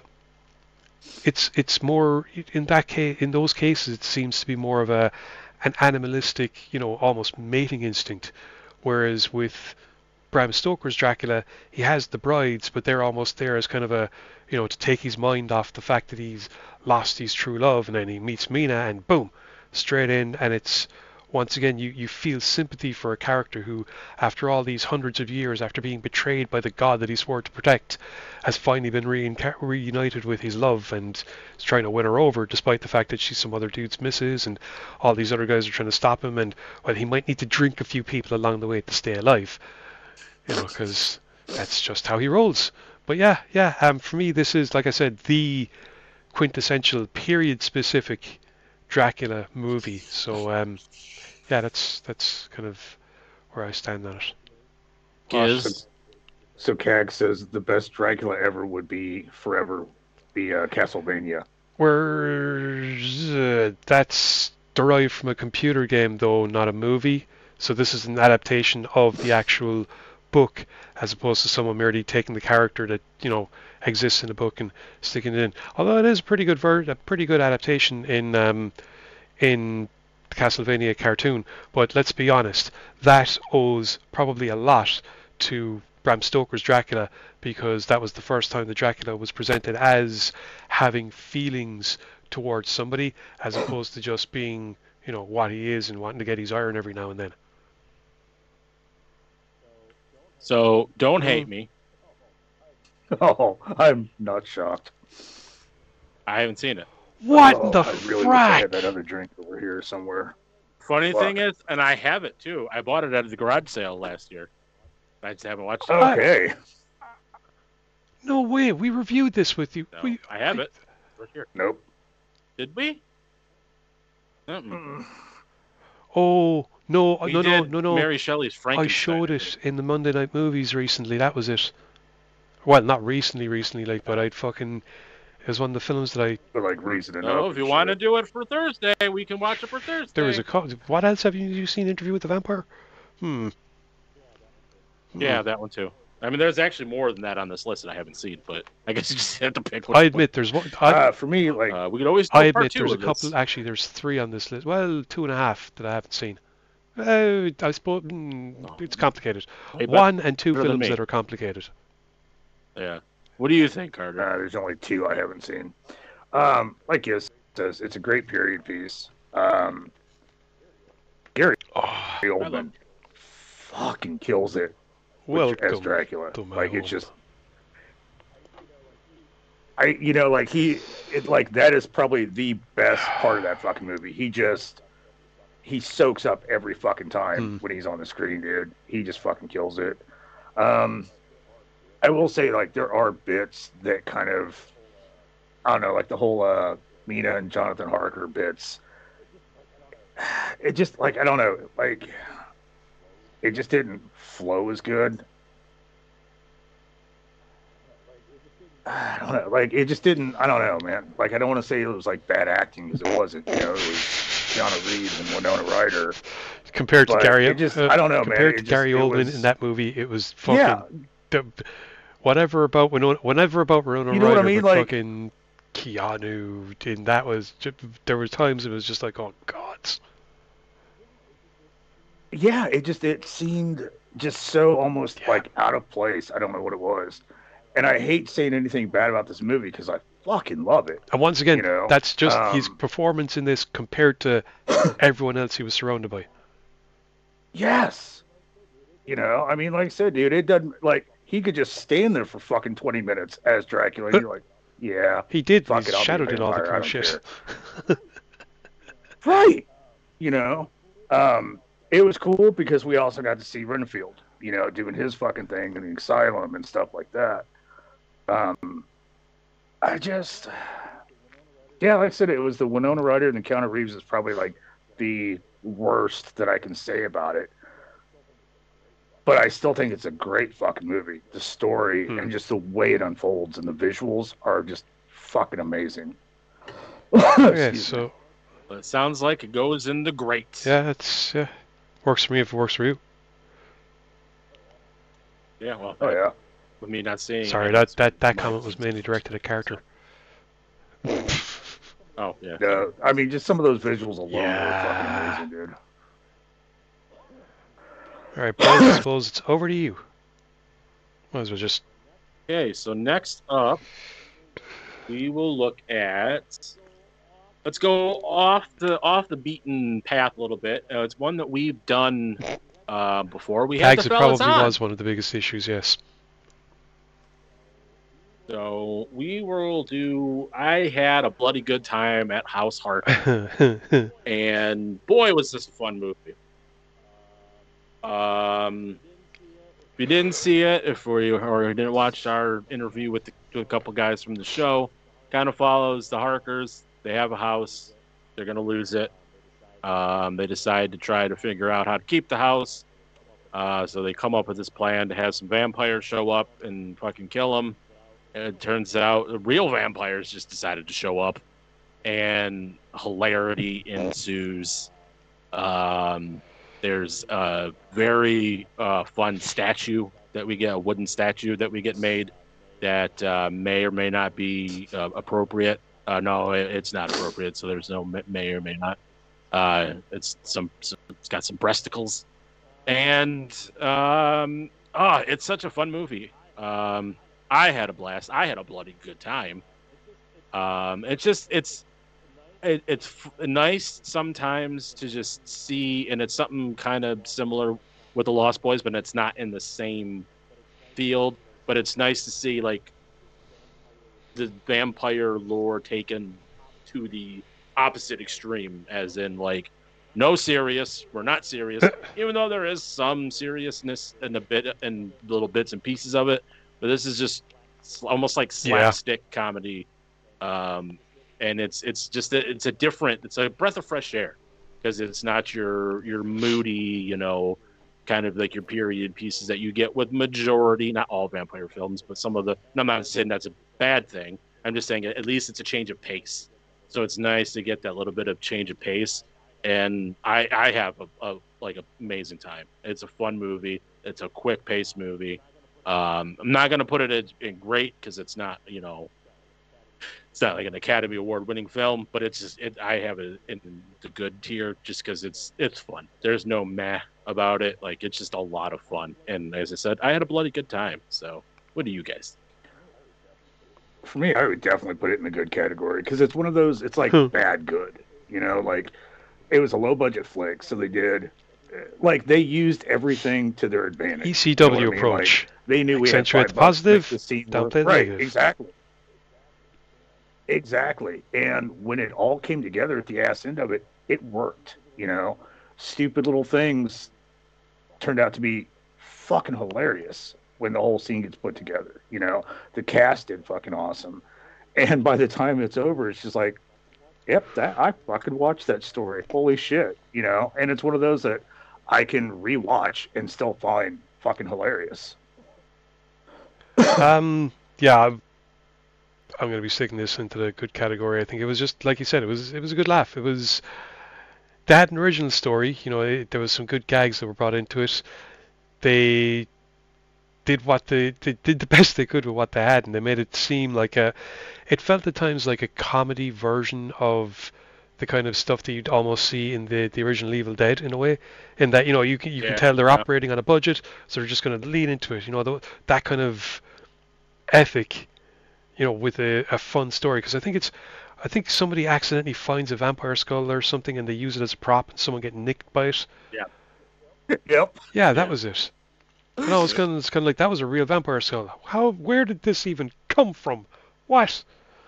it's it's more in that case, in those cases, it seems to be more of a an animalistic, you know, almost mating instinct, whereas with Bram Stoker's Dracula, he has the brides, but they're almost there as kind of a, you know, to take his mind off the fact that he's lost his true love, and then he meets Mina, and boom, straight in, and it's, once again, you, you feel sympathy for a character who, after all these hundreds of years, after being betrayed by the god that he swore to protect, has finally been reinca- reunited with his love, and is trying to win her over, despite the fact that she's some other dude's missus, and all these other guys are trying to stop him, and, well, he might need to drink a few people along the way to stay alive. You know, because that's just how he rolls. But yeah, yeah, um, for me, this is, like I said, the quintessential period-specific Dracula movie. So, um, yeah, that's that's kind of where I stand on it. Giz. So Cag says the best Dracula ever would be forever be uh, Castlevania. Where's uh, that's derived from a computer game, though, not a movie. So this is an adaptation of the actual book, as opposed to someone merely taking the character that, you know, exists in the book and sticking it in. Although it is a pretty good ver- a pretty good adaptation in um, in the Castlevania cartoon. But let's be honest, that owes probably a lot to Bram Stoker's Dracula, because that was the first time that Dracula was presented as having feelings towards somebody, as opposed to just being, you know, what he is and wanting to get his iron every now and then. So don't hate me. Oh, I'm not shocked. I haven't seen it. What Oh, the I really wish I frack? had that other drink over here somewhere. Funny Fuck. thing is, and I have it too. I bought it at the garage sale last year. I just haven't watched it. Okay. No way, we reviewed this with you. No, we, I have it. Right here. Nope. Did we? Mm-mm. Oh, no, We no, no, did no, no. Mary Shelley's I Frankenstein. showed it in the Monday Night Movies recently. That was it. Well, not recently, recently, like, but I'd fucking, It was one of the films that I. But like reasoning Oh, up. if you and want to shit. do it for Thursday, we can watch it for Thursday. There was a. Co- what else have you, you seen? Interview with the Vampire? Hmm. Hmm. Yeah, that one too. I mean, there's actually more than that on this list that I haven't seen, but I guess you just have to pick one. I admit there's one. I, Uh, for me, like Uh, we could always do I part admit two there's a of this. couple. Actually, there's three on this list. Well, two and a half that I haven't seen. Uh, I suppose mm, it's complicated. Way bet- One and two better than films me. that are complicated. Yeah. What do you think, Carter? Uh, there's only two I haven't seen. Um, like Yes says, it's a great period piece. Um, Gary Oh, Oldman fucking kills it with- welcome as Dracula. to my Like it's home. just, I you know like he it like that is probably the best part of that fucking movie. He just he soaks up every fucking time Hmm. when he's on the screen, dude. He just fucking kills it. Um, I will say, like, there are bits that kind of, I don't know, like the whole uh, Mina and Jonathan Harker bits. It just, like, I don't know, like, it just didn't flow as good. I don't know, like, it just didn't, I don't know, man. Like, I don't want to say it was, like, bad acting, because it wasn't, you know, it was Keanu Reeves and Winona Ryder. compared to But Gary, it just- uh, I don't know, man. compared It to just- Gary it Oldman was- in that movie, it was fucking. Yeah, the- whatever about Winona, whenever about Winona You know what I Ryder, mean? but Like- fucking Keanu, and that was ju- there were times it was just like, oh god. yeah, it just it seemed just so almost Yeah. like out of place. I don't know what it was, and I hate saying anything bad about this movie because I fucking love it. And once again, You know, that's just his um, performance in this compared to everyone else he was surrounded by. Yes, you know, I mean, like I said, dude, it doesn't like he could just stand there for fucking twenty minutes as Dracula. And you're like, yeah, He did. fuck He's it, I'll be a shadowed in all the vampire, I cool don't shit. care. Right, you know, um, it was cool because we also got to see Renfield, you know, doing his fucking thing in the asylum and stuff like that. Um, I just, yeah, like I said, it was the Winona Ryder and the Keanu Reeves is probably like the worst that I can say about it. But I still think it's a great fucking movie. The story Hmm. and just the way it unfolds and the visuals are just fucking amazing. Excuse Yeah, me. so It sounds like it goes in the great. yeah, it's yeah, works for me if it works for you. Yeah, well, Oh yeah. with me not seeing. Sorry, it, that it's- that that comment was mainly directed at character. Oh yeah. No, I mean, just some of those visuals alone Yeah. are fucking amazing, dude. All right, boys, I suppose it's over to you. Might as well just Okay, so next up, we will look at. Let's go off the off the beaten path a little bit. Uh, it's one that we've done uh, before. We had tags. the It fellas probably on. was one of the biggest issues. Yes. So we will do. I had a bloody good time at House Heart, and boy, was this a fun movie. Um, if you didn't see it, if we or you didn't watch our interview with, the, with a couple guys from the show, kind of follows the Harkers. They have a house. They're gonna lose it. Um, they decide to try to figure out how to keep the house. Uh, so they come up with this plan to have some vampires show up and fucking kill them. And it turns out the real vampires just decided to show up, and hilarity ensues. Um, there's a very uh, fun statue that we get, a wooden statue that we get made that uh, may or may not be uh, appropriate. Uh, no, it, it's not appropriate, so there's no may, may or may not. Uh, it's some, some, it's got some breasticles, and um, oh, it's such a fun movie. Um, I had a blast. I had a bloody good time. Um, it's just it's it, it's f- nice sometimes to just see, and it's something kind of similar with the Lost Boys, but it's not in the same field. But it's nice to see like the vampire lore taken to the opposite extreme, as in like no serious, we're not serious, even though there is some seriousness in a bit and little bits and pieces of it. But this is just s- almost like Yeah. slapstick comedy, um, and it's it's just a, it's a different, it's a breath of fresh air because it's not your your moody, you know, kind of like your period pieces that you get with majority, not all vampire films, but some of the. And I'm not saying that's a bad thing. I'm just saying at least it's a change of pace. So it's nice to get that little bit of change of pace. And I I have a, a like an amazing time. It's a fun movie. It's a quick paced movie. Um, I'm not gonna put it in, in great because it's not you know it's not like an Academy Award winning film, but it's just it, I have it in the good tier just because it's it's fun. There's no meh about it. Like it's just a lot of fun. And as I said, I had a bloody good time. So what do you guys? For me, I would definitely put it in the good category because it's one of those. It's like Hmm. bad good. You know, like it was a low budget flick, so they did like they used everything to their advantage. E C W You know what I mean? approach. Like, they knew we had Accentuate five the bucks to make positive, the scene downplay work. the Right, negative. exactly. Exactly. And when it all came together at the ass end of it, it worked. You know, stupid little things turned out to be fucking hilarious when the whole scene gets put together. You know, the cast did fucking awesome. And by the time it's over, it's just like, yep, that I fucking watched that story. Holy shit. You know, and it's one of those that I can rewatch and still find fucking hilarious. Um, yeah, I'm, I'm going to be sticking this into the good category. I think it was just like you said. It was it was a good laugh. It was they had an original story. You know, it, there was some good gags that were brought into it. They did what they, they did the best they could with what they had, and they made it seem like a. It felt at times like a comedy version of the kind of stuff that you'd almost see in the, the original Evil Dead in a way, in that you know you can you Yeah, can tell they're yeah. operating on a budget, so they're just going to lean into it. You know, the, that kind of ethic, you know, with a, a fun story. Because I think it's, I think somebody accidentally finds a vampire skull or something, and they use it as a prop, and someone getting nicked by it. Yep. Yeah, that Yeah. was it. And I was kind of, it's kind of like that was a real vampire skull. How? Where did this even come from? What?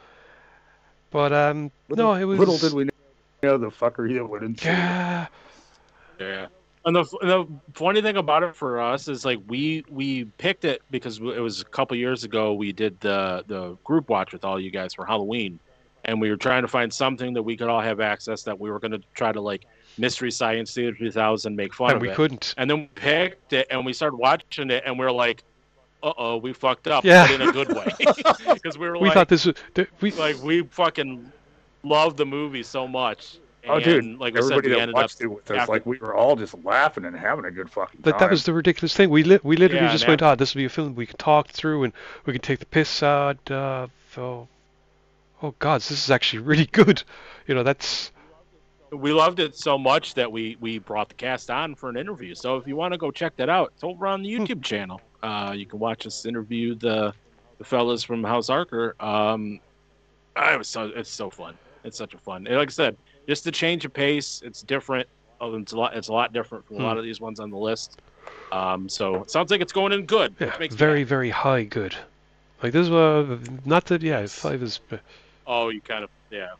But um, Little, no, it was. little did we know the fuckery that went into it. Yeah. Yeah. And the and the funny thing about it for us is like we we picked it because it was a couple years ago we did the the group watch with all you guys for Halloween, and we were trying to find something that we could all have access that we were going to try to like Mystery Science Theater two thousand make fun And of we it. couldn't. And then we picked it and we started watching it and we are like, uh oh, we fucked up, Yeah. but in a good way because we were We like, thought this was. th- We. like we fucking love the movie so much. Oh, and dude, like we said, everybody we that ended up watched it with us, after- like we were all just laughing and having a good fucking time. That, that was the ridiculous thing. We li- we literally Yeah, just and went, ah, this will be a film we can talk through and we can take the piss out of. Oh, oh God, this is actually really good. You know, that's. we loved it so much that we we brought the cast on for an interview. So if you want to go check that out, it's over on the YouTube channel. Uh, you can watch us interview the the fellas from House Archer. Um, I was so it's so fun. It's such a fun. And like I said, just the change of pace. It's different. Oh, it's a lot. It's a lot different from a lot of these ones on the list. Um, so it sounds like it's going in good. Yeah, which makes me very, happy. very high good. Like this was not that. Yeah, five is. Oh, you kind of yeah.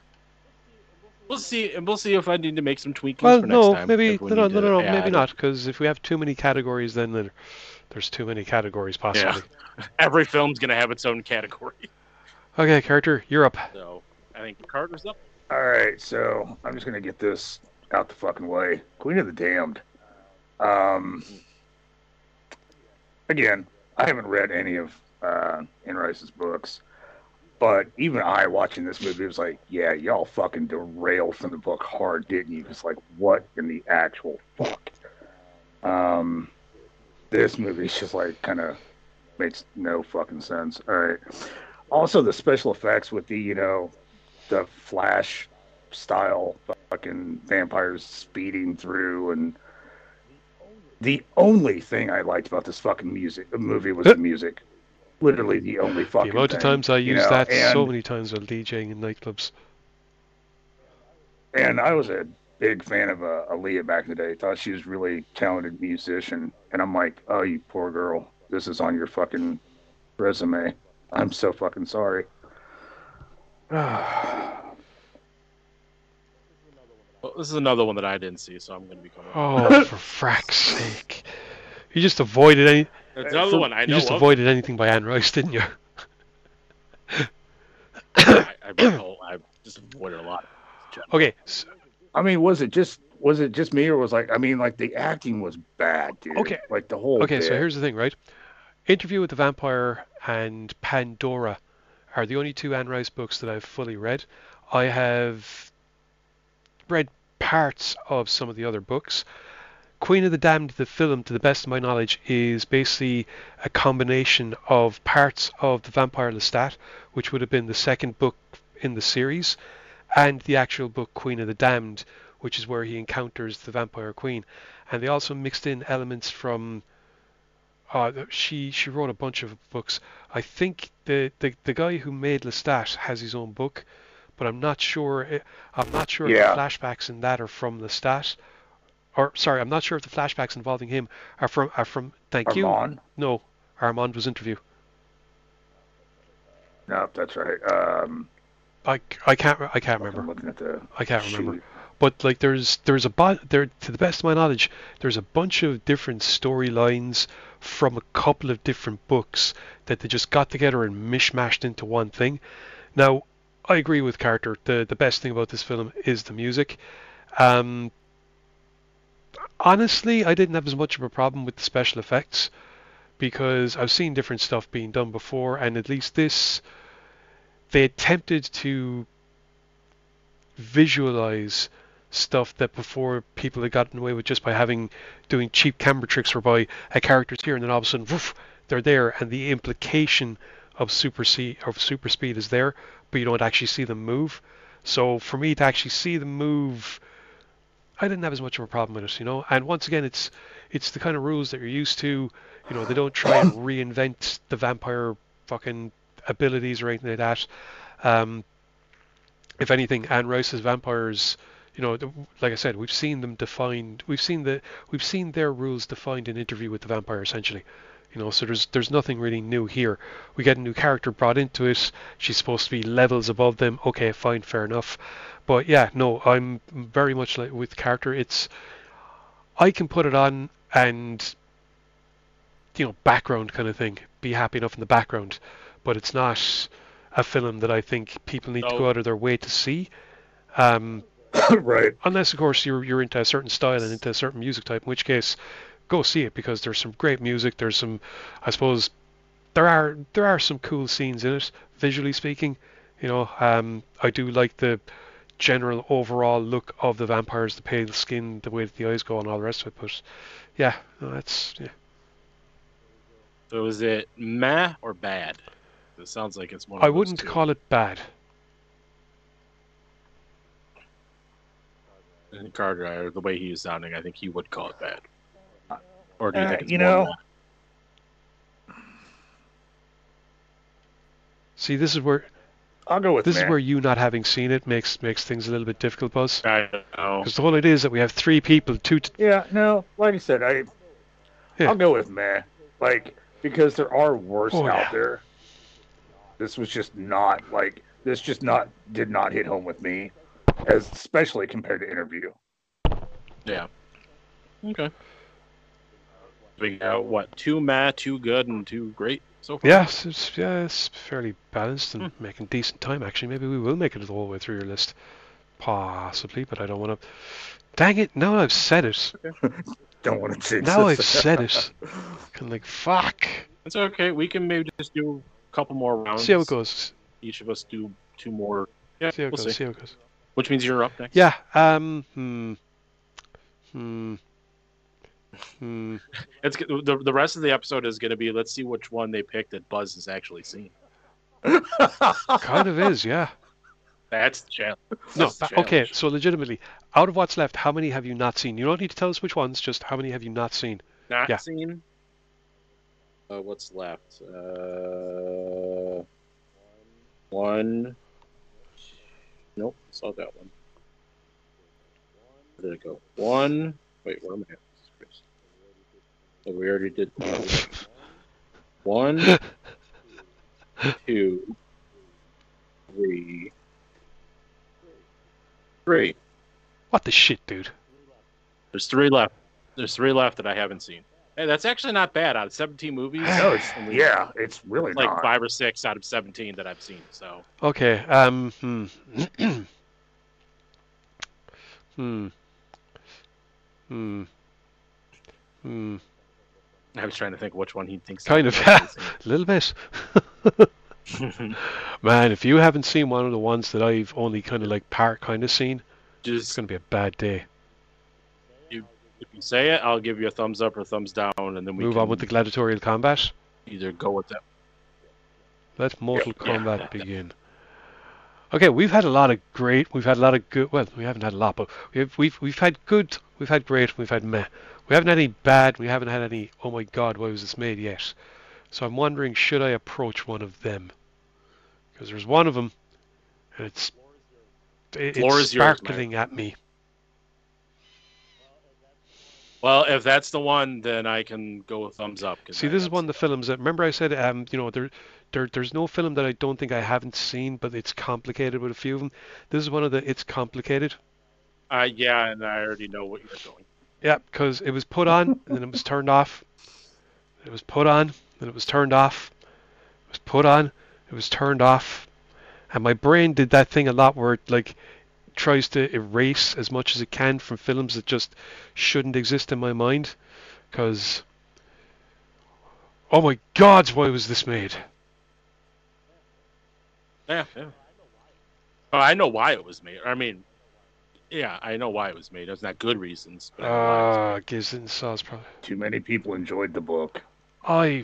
We'll see, and we'll see if I need to make some tweakings Well, for no, next time. maybe if we no, no, need no, to no, add maybe it. not. Because if we have too many categories, then there, there's too many categories possibly. Every film's gonna have its own category. Okay, Carter, you're up. So I think Carter's up. All right, so I'm just gonna get this out the fucking way. Queen of the Damned. Um, again, I haven't read any of uh, Anne Rice's books, but even I watching this movie was like, yeah, y'all fucking derailed from the book hard, didn't you? It's like, what in the actual fuck? Um, this movie's just like kind of makes no fucking sense. All right. Also, the special effects with the, you know, the Flash style fucking vampires speeding through, and the only thing I liked about this fucking music movie was the music. Literally the only fucking The amount thing, of times I you used know, that and, so many times while DJing in nightclubs. and I was a big fan of uh, Aaliyah back in the day. Thought she was really talented musician, and I'm like, oh, you poor girl, this is on your fucking resume. I'm so fucking sorry. Well, this is another one that I didn't see, so I'm going to be coming. Oh, for frack's sake! You just avoided any. It's another one I You know just of. avoided anything by Anne Rice, didn't you? I, I, know, I just avoided a lot. Okay, so, I mean, was it just was it just me, or was like, I mean, like the acting was bad, dude. Okay. Like the whole. okay. So bit. here's the thing, right? Interview with the Vampire and Pandora are the only two Anne Rice books that I've fully read. I have read parts of some of the other books. Queen of the Damned, the film, to the best of my knowledge, is basically a combination of parts of The Vampire Lestat, which would have been the second book in the series, and the actual book Queen of the Damned, which is where he encounters the Vampire Queen. And they also mixed in elements from... Uh, she she wrote a bunch of books. I think the, the, the guy who made Lestat has his own book, but I'm not sure. I'm not sure Yeah. if the flashbacks in that are from Lestat. Or sorry, I'm not sure if the flashbacks involving him are from are from. Thank you. Armand? No, Armand was interview. No, that's right. Um, I, I can't I can't I'm remember. looking at the. I can't remember. sheet. But like there's there's a bu- there to the best of my knowledge, there's a bunch of different storylines from a couple of different books that they just got together and mishmashed into one thing. Now, I agree with Carter. The the best thing about this film is the music. Um, honestly, I didn't have as much of a problem with the special effects because I've seen different stuff being done before, and at least this, they attempted to visualize stuff that before people had gotten away with just by having doing cheap camera tricks whereby a character's here and then all of a sudden woof, they're there, and the implication of super C of super speed is there, but you don't actually see them move. So for me to actually see them move, I didn't have as much of a problem with it, you know. And once again, it's it's the kind of rules that you're used to. You know, they don't try and reinvent the vampire fucking abilities or anything like that. Um, if anything, Anne Rice's vampires, you know, the- like I said, we've seen them defined. We've seen the we've seen their rules defined in Interview with the Vampire, essentially. You know, so there's there's nothing really new here. We get a new character brought into it. She's supposed to be levels above them. Okay, fine, fair enough. But yeah, no, I'm very much like with character. It's I can put it on and, you know, background kind of thing. Be happy enough in the background, but it's not a film that I think people need to No. go out of their way to see. Um, Right. unless of course you're you're into a certain style and into a certain music type, in which case go see it because there's some great music. There's some, I suppose, there are there are some cool scenes in it, visually speaking. You know, um, I do like the general overall look of the vampires, the pale skin, the way that the eyes go, and all the rest of it. But yeah, no, that's yeah. So is it meh or bad? It sounds like it's one of I those wouldn't two. call it bad. And Carter, I- the way he is sounding, I think he would call it bad. Or do you Uh, think it's you more know, meh? See, this is where I'll go with this is meh. where you not having seen it makes makes things a little bit difficult, Buzz. I don't know. Because the whole idea is that we have three people, two. T- Yeah, no, like I said, I Yeah. I'll go with meh. Like, because there are worse Oh, out yeah. there. This was just not like this just not did not hit home with me, as especially compared to Interview. Yeah. Okay. We got what? Two meh, two good, and two great so far. Yes, it's, yeah, it's fairly balanced and making decent time, actually. Maybe we will make it the whole way through your list. Possibly, but I don't want to... Dang it, now I've said it. Don't want to jinx Now this. I've said it. I'm like, fuck. It's okay. We can maybe just do a couple more rounds. See how it goes. Each of us do two more. Yeah, See how it we'll goes, see. see how it goes. Which means you're up next. Yeah, um, hmm. Hmm. Hmm. It's the the rest of the episode is going to be let's see which one they picked that Buzz has actually seen. Kind of is, yeah. That's the challenge. No, That's the ba- okay, challenge. so legitimately, out of what's left, how many have you not seen? You don't need to tell us which ones, just how many have you not seen? Not yeah. seen. Uh, what's left? Uh, one. Nope, saw that one. Where did it go? One. Wait, where am I at? Oh, we already did. Uh, one, two, three, three. What the shit, dude? There's three left. There's three left that I haven't seen. Hey, that's actually not bad. Out of seventeen movies, No, it's, only yeah, it's really like not. five or six out of seventeen that I've seen. So Okay, um, hmm. hmm. Hmm. Hmm. I was trying to think which one he thinks. Kind of. I've A little bit. seen. Man, if you haven't seen one of the ones that I've only kind of like part kind of seen, it's Just gonna be a bad day. if you say it, I'll give you a thumbs up or thumbs down, and then we Move can on with the gladiatorial combat. either go with that. Let Mortal Yeah, Kombat yeah. begin. Okay, we've had a lot of great. We've had a lot of good. Well, we haven't had a lot, but we've we've we've had good. We've had great. We've had meh. We haven't had any bad. We haven't had any. Oh my God, why was this made yet? So I'm wondering, should I approach one of them? Because there's one of them, and it's it, Floor it's is yours, sparkling at me. Well, if that's the one, then I can go with thumbs up. 'cause See, I this is have one of the films that. Remember, I said, um, you know, there, there, there's no film that I don't think I haven't seen, but it's complicated with a few of them. This is one of the. It's complicated. Uh, yeah, and I already know what you're going. Yeah, because it was put on and then it was turned off. It was put on, then it was turned off. It was put on, it was turned off. And my brain did that thing a lot where it like tries to erase as much as it can from films that just shouldn't exist in my mind. Because, oh my God, why was this made? Yeah, yeah. Oh, I know why it was made. I mean, yeah, I know why it was made. It's not good reasons, but I know why it was Ah, made. gives it and sauce probably. Too many people enjoyed the book. I.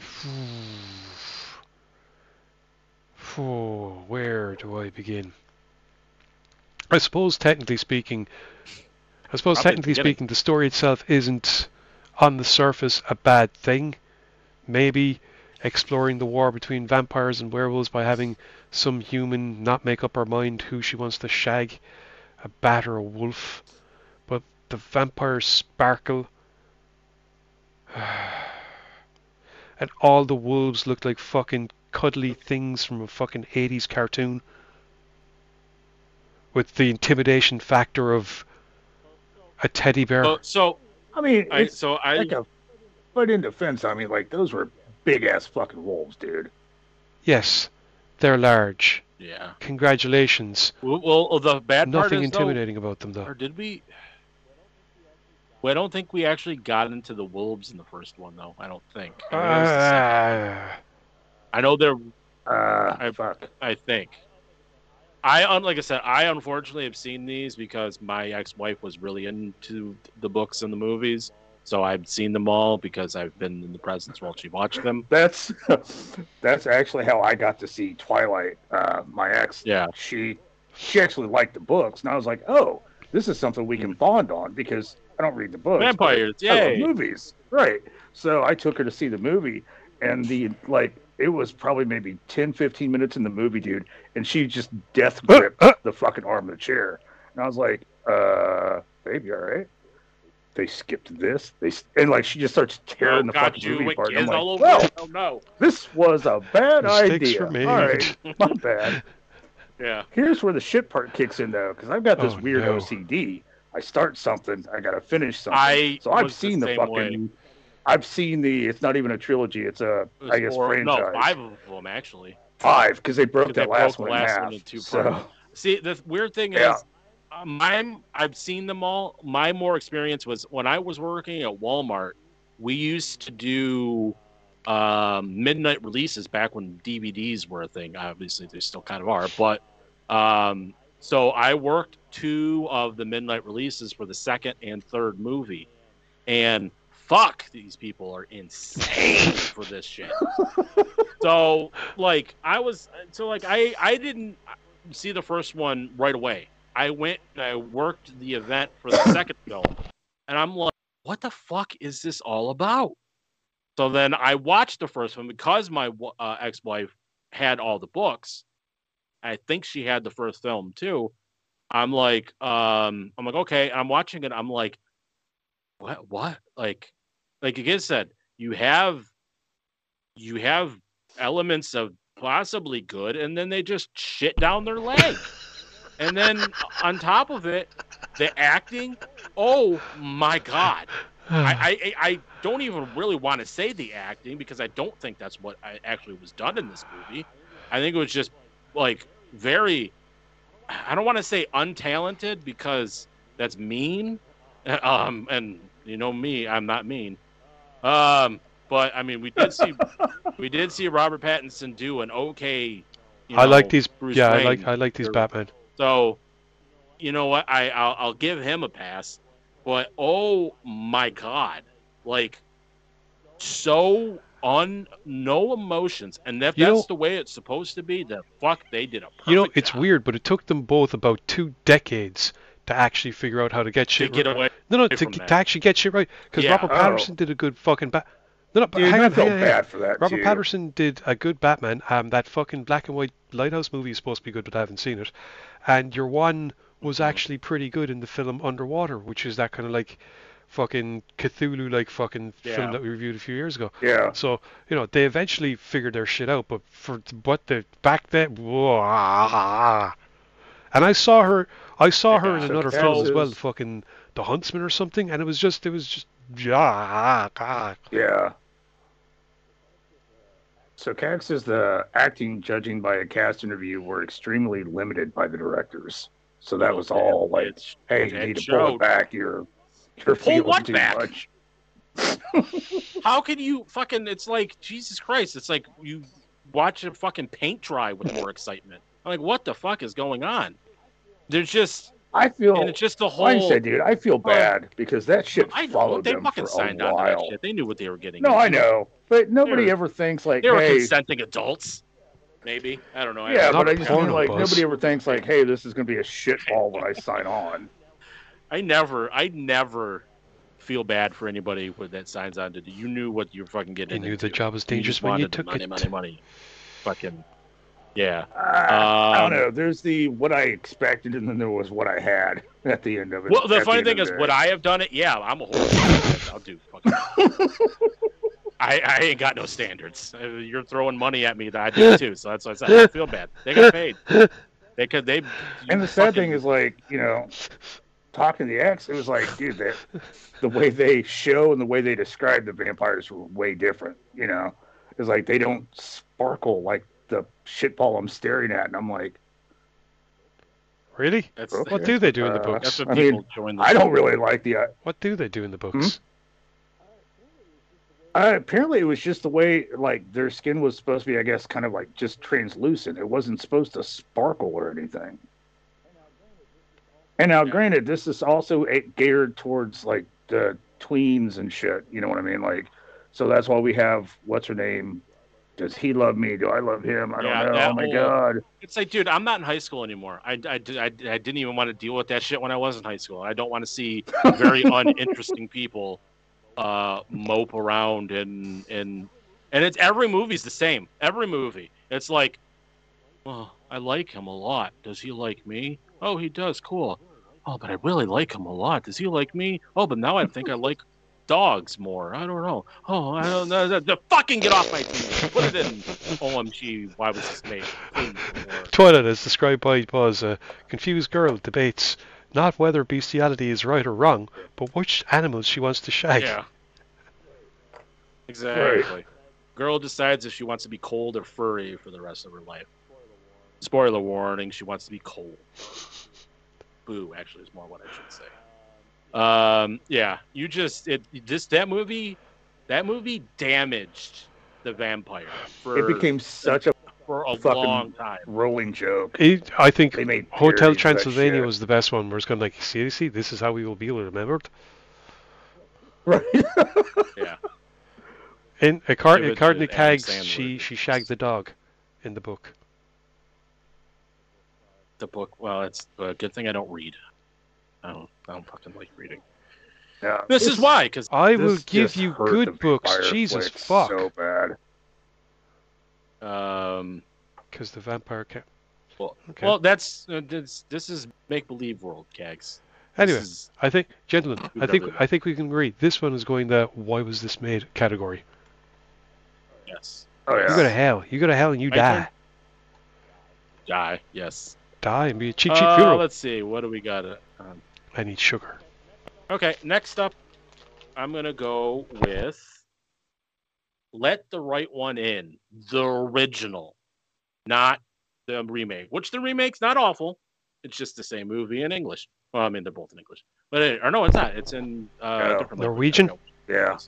Oh, where do I begin? I suppose, technically speaking, I suppose, Probably technically beginning. speaking, the story itself isn't, on the surface, a bad thing. Maybe exploring the war between vampires and werewolves by having some human not make up her mind who she wants to shag, a bat or a wolf. But the vampires sparkle. And all the wolves look like fucking cuddly things from a fucking eighties cartoon. With the intimidation factor of a teddy bear. So, so I mean, I it's so I like a. But in defense, I mean, like those were big ass fucking wolves, dude. Yes, they're large. yeah. Congratulations. Well, well, the bad part Nothing is though, intimidating about them, though. or did we? Well, I don't think we actually got into the wolves in the first one, though. I don't think. I, mean, it was the second. Ah, I know they're. Uh, I- fuck. I think. I un- like I said, I unfortunately have seen these because my ex-wife was really into the books and the movies, so I've seen them all because I've been in the presence while she watched them. That's that's actually how I got to see Twilight. Uh, my ex, Yeah. she she actually liked the books, and I was like, oh, this is something we can bond on because I don't read the books. but Vampires, I love yay! movies, right? So I took her to see the movie, and the like. It was probably maybe ten, fifteen minutes in the movie, dude, and she just death gripped the fucking arm of the chair. And I was like, uh, baby, all right? They skipped this. They And, like, she just starts tearing Oh, the God, fucking you movie with apart. And I'm kids like, all over well, it? Oh, no. this was a bad Mistakes idea. were made. All right, my bad. Yeah. Here's where the shit part kicks in, though, because I've got this Oh, weird no. O C D. I start something, I got to finish something. I so I've was the seen the, same fucking... way. I've seen the... It's not even a trilogy. It's a, It was I guess, four- franchise. No, five of them, actually. Five, because they broke 'Cause that they last broke one the in last half. one in two so, parts. See, the weird thing Yeah. is, uh, mine, I've seen them all. My more experience was when I was working at Walmart, we used to do um, midnight releases back when D V Ds were a thing. Obviously, they still kind of are. But um, so I worked two of the midnight releases for the second and third movie. And fuck, these people are insane for this shit. So, like, I was, so, like, I, I didn't see the first one right away. I went and I worked the event for the second film. And I'm like, what the fuck is this all about? So then I watched the first one because my uh, ex-wife had all the books. I think she had the first film too. I'm like, um, I'm like, okay. I'm watching it. I'm like, what, what? Like, like again said, you have, you have elements of possibly good, and then they just shit down their leg. And then on top of it, the acting, oh my God. I, I, I don't even really want to say the acting because I don't think that's what I actually was done in this movie. I think it was just like very, I don't want to say untalented because that's mean. Um, and you know me, I'm not mean. Um, but I mean, we did see, we did see Robert Pattinson do an okay you I know, like these. Bruce Yeah, I Wayne. like I like these They're- Batman. So, you know what? I I'll, I'll give him a pass, but oh my god, like so on no emotions, and if You that's know- the way it's supposed to be, then fuck, they did a perfect You know, it's job weird, but it took them both about two decades to actually figure out how to get to shit get right. away. No, no, to, from to that. actually get shit right. Because Yeah. Robert Oh. Patterson did a good fucking bat. No, no, but Dude, hang I on, felt hang on, hang on. bad for that Robert too. Patterson did a good Batman. Um, that fucking black and white Lighthouse movie is supposed to be good, but I haven't seen it. And your one was Mhm. actually pretty good in the film Underwater, which is that kind of like fucking Cthulhu-like fucking film Yeah. that we reviewed a few years ago. Yeah. So, you know, they eventually figured their shit out, but for what the back then, whoa, ah. And I saw her, I saw her in Yeah. another So film as well, Kansas- fucking The Huntsman or something, and it was just, it was just, yeah, ah. Yeah. So Cax says the acting judging by a cast interview were extremely limited by the directors. So that was all like, It's- hey, it you need to showed. pull it back. You're you're Pull feeling what too back? much. How can you fucking? It's like Jesus Christ. It's like you watch a fucking paint dry with more excitement. I'm like, what the fuck is going on? There's just, I feel and it's just the whole. like I said, dude, I feel Well, bad because that shit I know followed they them fucking for signed a on to that while. shit. They knew what they were getting. No, into. I know, but nobody They were- ever thinks like, They were hey, consenting adults. Maybe I don't know. I yeah, don't but I Not just mean porno like buzz. nobody ever thinks like, hey, this is gonna be a shit ball when I sign on. I never, I never feel bad for anybody with that signs on to do. You knew what you were fucking getting They knew into. the job was You dangerous just when you wanted the took money, it. money, money. Fucking, yeah. Uh, I Um, don't know. There's the what I expected, and then there was what I had at the end of it. Well, the at funny end thing of is, the would day. I have done it? Yeah, I'm a horrible. I'll do. Fucking. I, I ain't got no standards. Uh, You're throwing money at me that I do too, so that's why I said I don't feel bad. They got paid. They could. They. And the sad thing is, like, you know, talking to the ex, it was like, dude, that the way they show and the way they describe the vampires were way different. You know, it's like they don't sparkle like the shitball I'm staring at, and I'm like, Really? That's, Okay. What do they do in the Uh, books? that's what I people mean, join. The I don't really like the. Uh, What do they do in the books? uh, apparently, it was just the way like their skin was supposed to be. I guess kind of like just translucent. It wasn't supposed to sparkle or anything. And now, Yeah. granted, this is also a- geared towards like the tweens and shit. You know what I mean? Like, so that's why we have what's her name? Does he love me? Do I love him? I don't Yeah, know. that Oh my whole- god! It's like, dude, I'm not in high school anymore. I, I, I, I didn't even want to deal with that shit when I was in high school. I don't want to see very uninteresting people uh, mope around and and and it's every movie's the same. Every movie, it's like, well, I like him a lot. Does he like me? Oh, he does. Cool. Oh, but I really like him a lot. Does he like me? Oh, but now I think I like dogs more. I don't know. Oh, I don't know. The, the fucking get off my T V. Put it in O M G. Why was this made? Please. Or- Twilight, as described by Buzz, a confused girl debates not whether bestiality is right or wrong, but which animals she wants to shag. Yeah. Exactly. Girl decides if she wants to be cold or furry for the rest of her life. Spoiler warning, she wants to be cold. Boo, actually, is more what I should say. Um, yeah, you just it just that movie, that movie damaged the vampire for It became such a for a fucking- long time. rolling joke. It, I think They made Hotel parodies of that Transylvania shit. was the best one, where it's kind of like, seriously, this is how we will be remembered? Right. Yeah, In a card, Give in it Courtney to Adam Tags, Sandler. she she shagged the dog in the book. the book. Well, it's a good thing I don't read. I don't. I don't fucking like reading. Yeah, This is why, because I this will give just you hurt good the books, vampire Jesus flick fuck, so bad. um. because the vampire cat. Well, Okay. well, that's uh, this. This is make believe world, Cags. Anyway, This is- I think, gentlemen, Who I think doesn't? I think we can agree. This one is going the "Why was this made?" category. yes. Oh yeah. You go to hell. You go to hell and you My die. turn? Die. Yes. Die and be a cheap, cheap Uh, funeral. let's see. What do we got? uh, Um, I need sugar. okay. Next up, I'm gonna go with "Let the Right One In," the original, not the remake. Which the remake's not awful. It's just the same movie in English. Well, I mean they're both in English, but it, or no, it's not. It's in uh, Oh. different language. Norwegian? Yeah.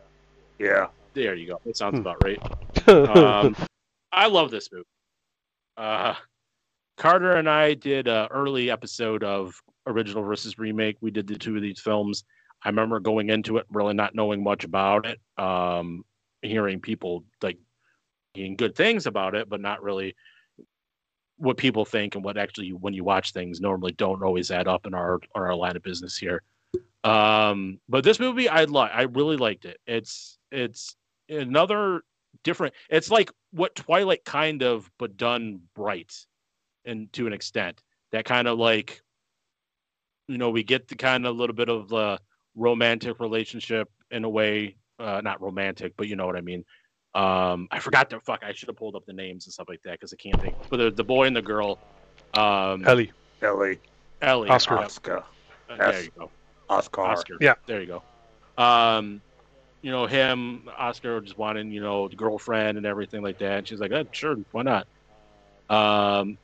Yeah. There you go. It sounds Hmm. about right. Um, I love this movie. Uh, Carter and I did an early episode of original versus remake. We did the two of these films. I remember going into it really not knowing much about it, um, hearing people like saying good things about it, but not really what people think and what actually when you watch things normally don't always add up in our our line of business here. Um, but this movie I like. I really liked it. It's it's another different. It's like what Twilight kind of, but done right. And to an extent, that kind of like, you know, we get the kind of little bit of the romantic relationship in a way, uh, not romantic, but you know what I mean. Um, I forgot the fuck. I should have pulled up the names and stuff like that because I can't think. But the, the boy and the girl, um, Ellie. Ellie. Ellie, Oscar. Oscar. Uh, there you go, Oscar. Oscar. Yeah. There you go. Um, you know him, Oscar, just wanting you know the girlfriend and everything like that. And she's like, oh, sure, why not? Um.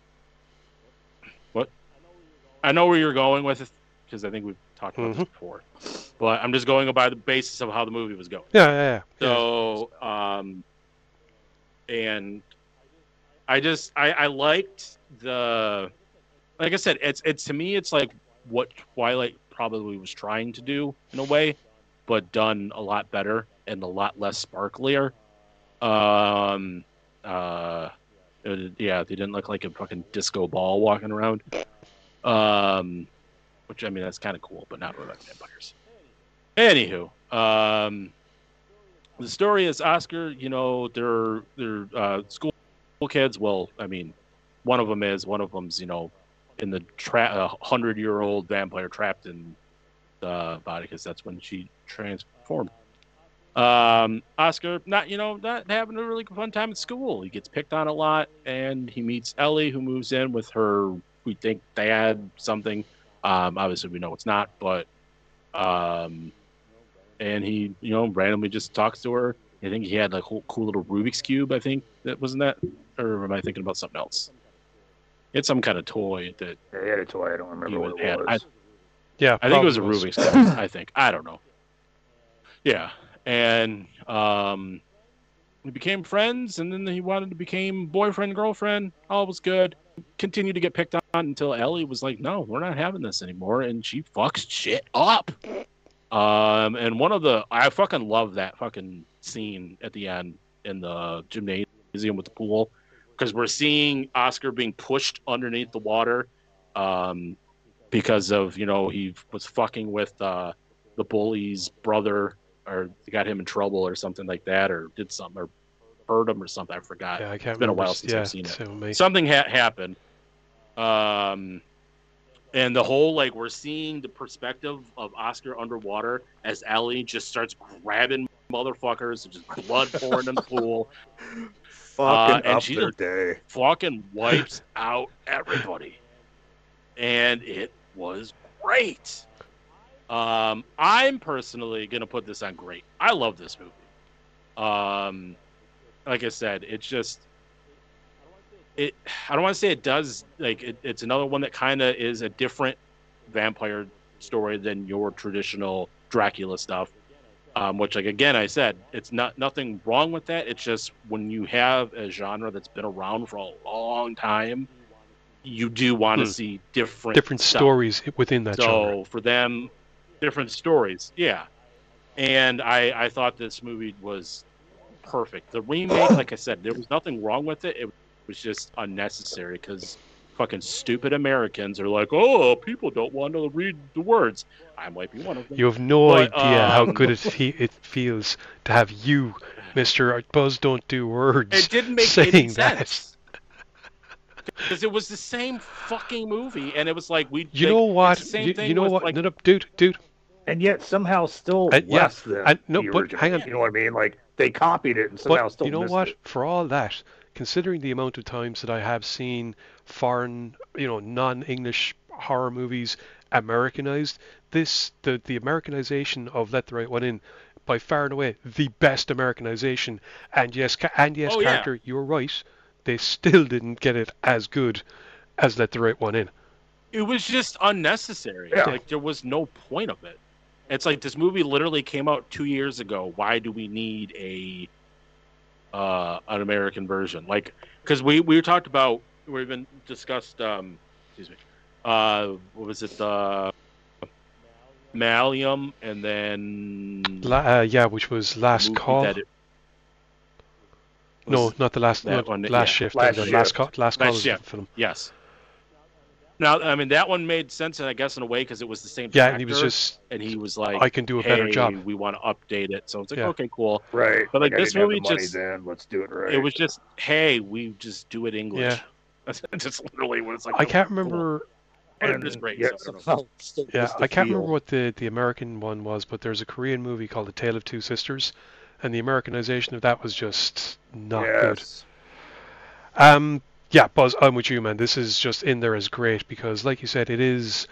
I know where you're going with it because I think we've talked about Mm-hmm. this before, but I'm just going by the basis of how the movie was going. Yeah, yeah, yeah. So, um, and I just I, I liked the, like I said, it's it's to me it's like what Twilight probably was trying to do in a way, but done a lot better and a lot less sparklier. Um, uh, it- yeah, they didn't look like a fucking disco ball walking around. Um, which I mean that's kind of cool, but not about vampires. Anywho, um, the story is Oscar. You know, they're they're uh, school kids. Well, I mean, one of them is one of them's you know in the tra- uh, hundred year old vampire trapped in the body because that's when she transformed. Um, Oscar, not you know, not having a really fun time at school. He gets picked on a lot, and he meets Ellie, who moves in with her. We think dad something. Um, obviously we know it's not, but um, and he, you know, randomly just talks to her. I think he had like a cool little Rubik's cube. I think that wasn't that, or am I thinking about something else? It's some kind of toy that Yeah, he had a toy. I don't remember he what it had. was. I, Yeah, I think it was a probably Rubik's cube. I think I don't know. Yeah, and um, we became friends, and then he wanted to become boyfriend girlfriend. All was good. Continued to get picked on until Ellie was like, "No, we're not having this anymore," and she fucks shit up. Um, and one of the I fucking love that fucking scene at the end in the gymnasium with the pool because we're seeing Oscar being pushed underneath the water, um, because of you know he was fucking with uh, the bully's brother or got him in trouble or something like that or did something or hurt him or something. I forgot. Yeah, I can't It's been a remember. while since yeah, I've seen it. same with me. Something ha- happened. Um, and the whole, like, we're seeing the perspective of Oscar underwater as Ellie just starts grabbing motherfuckers and just blood pouring in the pool. Fucking and up she their just- day. Fucking wipes out everybody. And it was great. Um, I'm personally going to put this on great. I love this movie. Um, like I said, it's just it. I don't want to say it does like it, it's another one that kind of is a different vampire story than your traditional Dracula stuff. Um, which, like again, I said it's not nothing wrong with that. It's just when you have a genre that's been around for a long time, you do want to Hmm. see different Different stuff. stories within that so genre. for them, different stories, yeah. And I, I thought this movie was perfect. The remake, like I said, there was nothing wrong with it. It was just unnecessary because fucking stupid Americans are like, oh, people don't want to read the words. I might be one of them. You have no But, idea how um, good it fe- it feels to have you, Mister Buzz Don't Do Words, It didn't make saying any that. sense. Because it was the same fucking movie, and it was like we. You like, know what? It's the same You, thing you know with, what? Like, no, no, dude, dude. And yet somehow still Uh, yeah, less than and- no, the but original. hang on. You know what I mean? Like they copied it and somehow But still you know missed what? it. For all that, considering the amount of times that I have seen foreign, you know, non-English horror movies Americanized, this the the Americanization of Let the Right One In, by far and away the best Americanization. And yes, Ca- and yes, Oh, yeah. Carter, you're right. They still didn't get it as good as Let the Right One In. it was just unnecessary. Yeah. Like there was no point of it. It's like this movie literally came out two years ago. Why do we need a uh, an American version? Like, because we we talked about we've been discussed. Um, excuse me. Uh, what was it? The Malleum, and then La- uh, yeah, which was Last movie Call. that it No, was not the last. that No, one, last yeah. shift. Last the last Shift. call. Last call Last is the Shift. film. yes. Now, I mean, that one made sense, I guess, in a way, because it was the same. Yeah, director, and he was just. and he was like, I can do a better hey, job. we want to update it. So it's like, Yeah. okay, cool. Right. But, like, I this didn't have movie the money just- then. Let's do it right. It was just, hey, we just do it English. Yeah. That's just literally what it's like. I can't cool. remember. But it And, is great. yeah, so- well, still Yeah, just the I can't feel. remember what the the American one was, but there's a Korean movie called The Tale of Two Sisters, and the Americanization of that was just not good. Yes. Um, yeah, Buzz, I'm with you, man. This is just in there as great because, like you said, it is.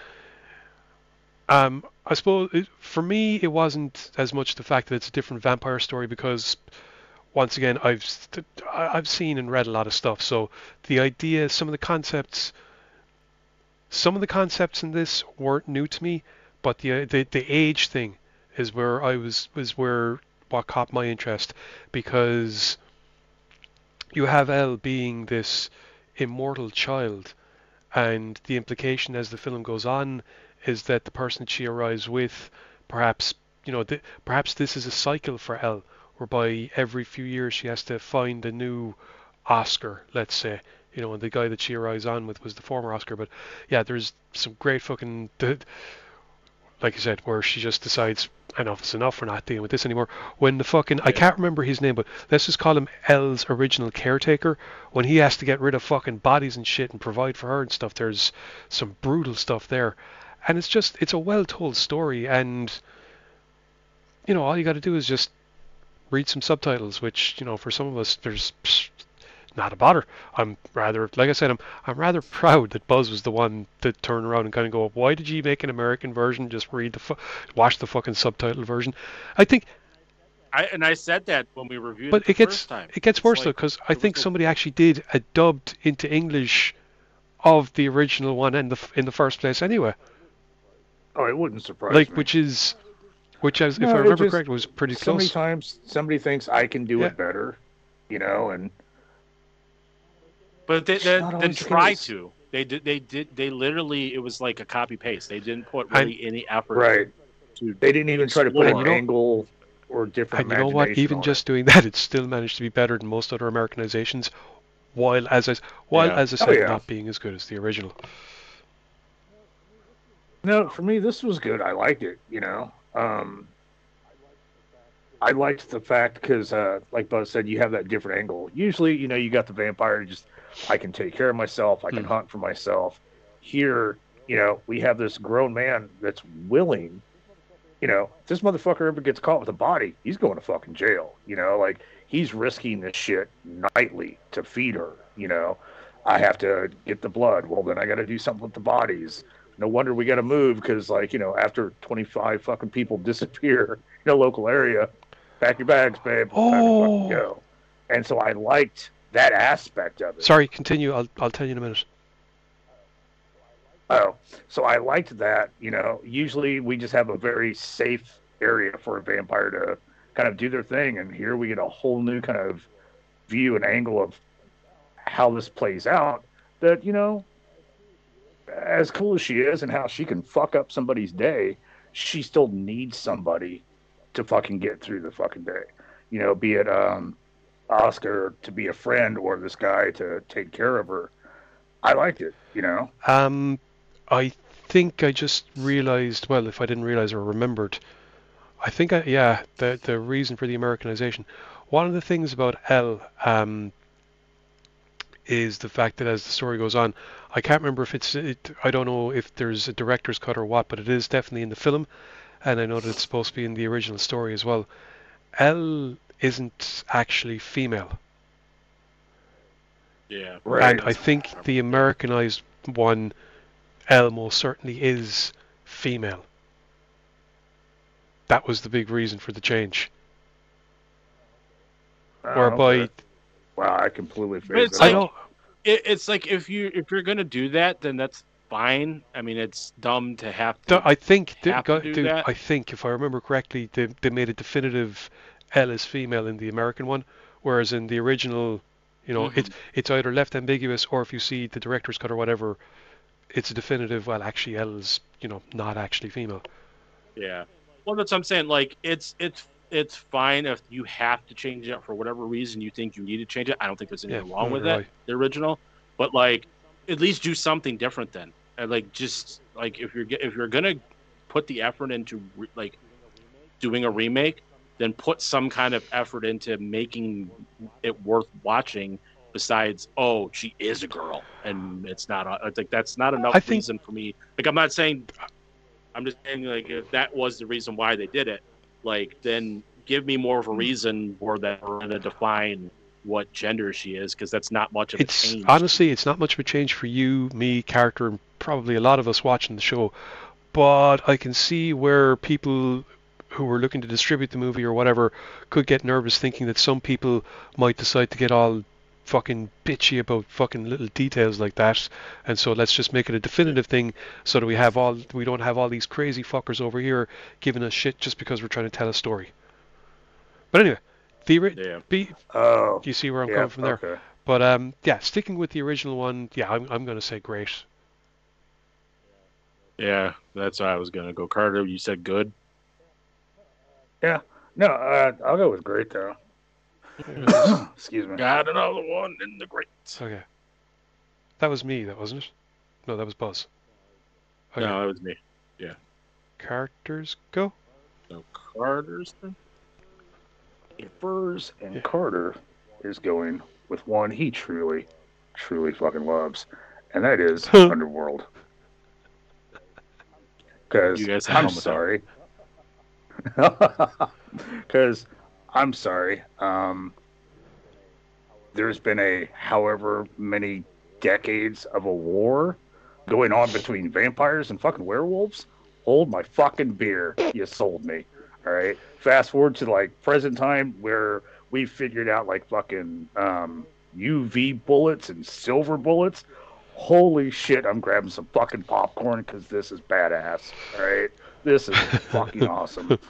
Um, I suppose it, for me, it wasn't as much the fact that it's a different vampire story because, once again, I've st- I- I've seen and read a lot of stuff. So the idea, some of the concepts, some of the concepts in this weren't new to me, but the the the age thing is where I was was where what caught my interest because you have Elle being this immortal child, and the implication as the film goes on is that the person that she arrives with, perhaps you know, th- perhaps this is a cycle for Elle, whereby every few years she has to find a new Oscar, let's say. You know, and the guy that she arrives on with was the former Oscar. But yeah, there's some great fucking, like you said, where she just decides, enough is enough, we're not dealing with this anymore. When the fucking, I can't remember his name, but let's just call him Elle's original caretaker. When he has to get rid of fucking bodies and shit and provide for her and stuff, there's some brutal stuff there. And it's just, it's a well-told story, and, you know, all you got to do is just read some subtitles, which, you know, for some of us, there's psh, not a bother. I'm rather, like I said, I'm I'm rather proud that Buzz was the one to turn around and kind of go, why did you make an American version? Just read the, fu- watch the fucking subtitle version. I think, I and I said that when we reviewed but it the it gets first time. it gets It's worse like, though, because I there was think no- somebody actually did a dubbed into English of the original one in the f- in the first place anyway. Oh, it wouldn't surprise Like, me. which is, which as No, if I it remember just- correctly, was pretty so many close. times somebody thinks I can do Yeah. it better, you know, and But they they, not they always the tried case. to. They did. They did. They literally. It was like a copy paste. They didn't put And- really any effort. right. To, They didn't even try to put And an you know- angle or different And you know what? imagination Even on just doing that, it still managed to be better than most other Americanizations, while as I while Yeah. as I Oh, said, yeah. not being as good as the original. it. No, for me, this was good. I liked it. You know, um, I liked the fact because, uh, like Buzz said, you have that different angle. Usually, you know, you got the vampire. Just I can take care of myself. I can Hmm. hunt for myself. Here, you know, we have this grown man that's willing. You know, if this motherfucker ever gets caught with a body, he's going to fucking jail. You know, like he's risking this shit nightly to feed her. You know, I have to get the blood. Well, then I got to do something with the bodies. No wonder we got to move because, like, you know, after twenty-five fucking people disappear in a local area, pack your bags, babe. Time to Oh. fucking go. And so I liked that aspect of it. Sorry, continue. I'll I'll tell you in a minute. Oh, so I liked that. You know, usually we just have a very safe area for a vampire to kind of do their thing, and here we get a whole new kind of view and angle of how this plays out. That, you know, as cool as she is and how she can fuck up somebody's day, she still needs somebody to fucking get through the fucking day. You know, be it um, Oscar to be a friend or this guy to take care of her. I liked it. You know. Um, I think I just realized. Well, if I didn't realize or remembered, I think I yeah the the reason for the Americanization. One of the things about Elle um is the fact that as the story goes on, I can't remember if it's it, I don't know if there's a director's cut or what, but it is definitely in the film, and I know that it's supposed to be in the original story as well. Elle isn't actually female. Yeah. And I think the Americanized one, Elle, most certainly is female. That was the big reason for the change. Uh, Whereby, okay. Wow, I completely But phased it's that I like- out. don't, It, it's like if you if you're gonna do that, then that's fine. I mean, it's dumb to have to. th- I think, th- have to go- do dude, that. I think if I remember correctly, they, they made a definitive Elle is female in the American one, whereas in the original, You know, Mhm. it's it's either left ambiguous, or if you see the director's cut or whatever, it's a definitive. Well, actually, Elle's, you know, not actually female. Yeah. Well, that's what I'm saying. Like, it's it's it's fine if you have to change it for whatever reason you think you need to change it. I don't think there's Yeah, anything wrong with neither do it, the original. But like, at least do something different then. And like, just like if you're ge- if you're gonna put the effort into re- like doing a remake, then put some kind of effort into making it worth watching. Besides, oh, she is a girl, and it's not. a- I think that's not enough I think- reason for me. Like, I'm not saying. I'm just saying, like, if that was the reason why they did it, like, then give me more of a reason for that we're going to define what gender she is, because that's not much of a It's change. honestly, it's not much of a change for you, me, character, and probably a lot of us watching the show. But I can see where people who were looking to distribute the movie or whatever could get nervous, thinking that some people might decide to get all fucking bitchy about fucking little details like that, and so let's just make it a definitive thing, so that we have all we don't have all these crazy fuckers over here giving us shit just because we're trying to tell a story. But anyway, the ori- Yeah. be, Oh, you see where I'm yeah, coming from there. okay. But um, yeah, sticking with the original one, yeah, I'm I'm gonna say great. Yeah, that's why I was going to go. Carter, you said good. Yeah. No, uh, I'll go with great though. Excuse me. Got another one in the great. Okay, that was me, that wasn't it? No, that was Buzz. Okay, No, that was me. Carter's go. So Carter's thing. Furs and Yeah. Carter is going with one he truly, truly fucking loves, and that is Underworld. Because You guys have I'm fun with that. sorry. Because I'm sorry. Um, there's been a however many decades of a war going on between vampires and fucking werewolves. Hold my fucking beer. You sold me. All right. Fast forward to like present time where we figured out like fucking um, U V bullets and silver bullets. Holy shit, I'm grabbing some fucking popcorn because this is badass. All right. This is fucking awesome.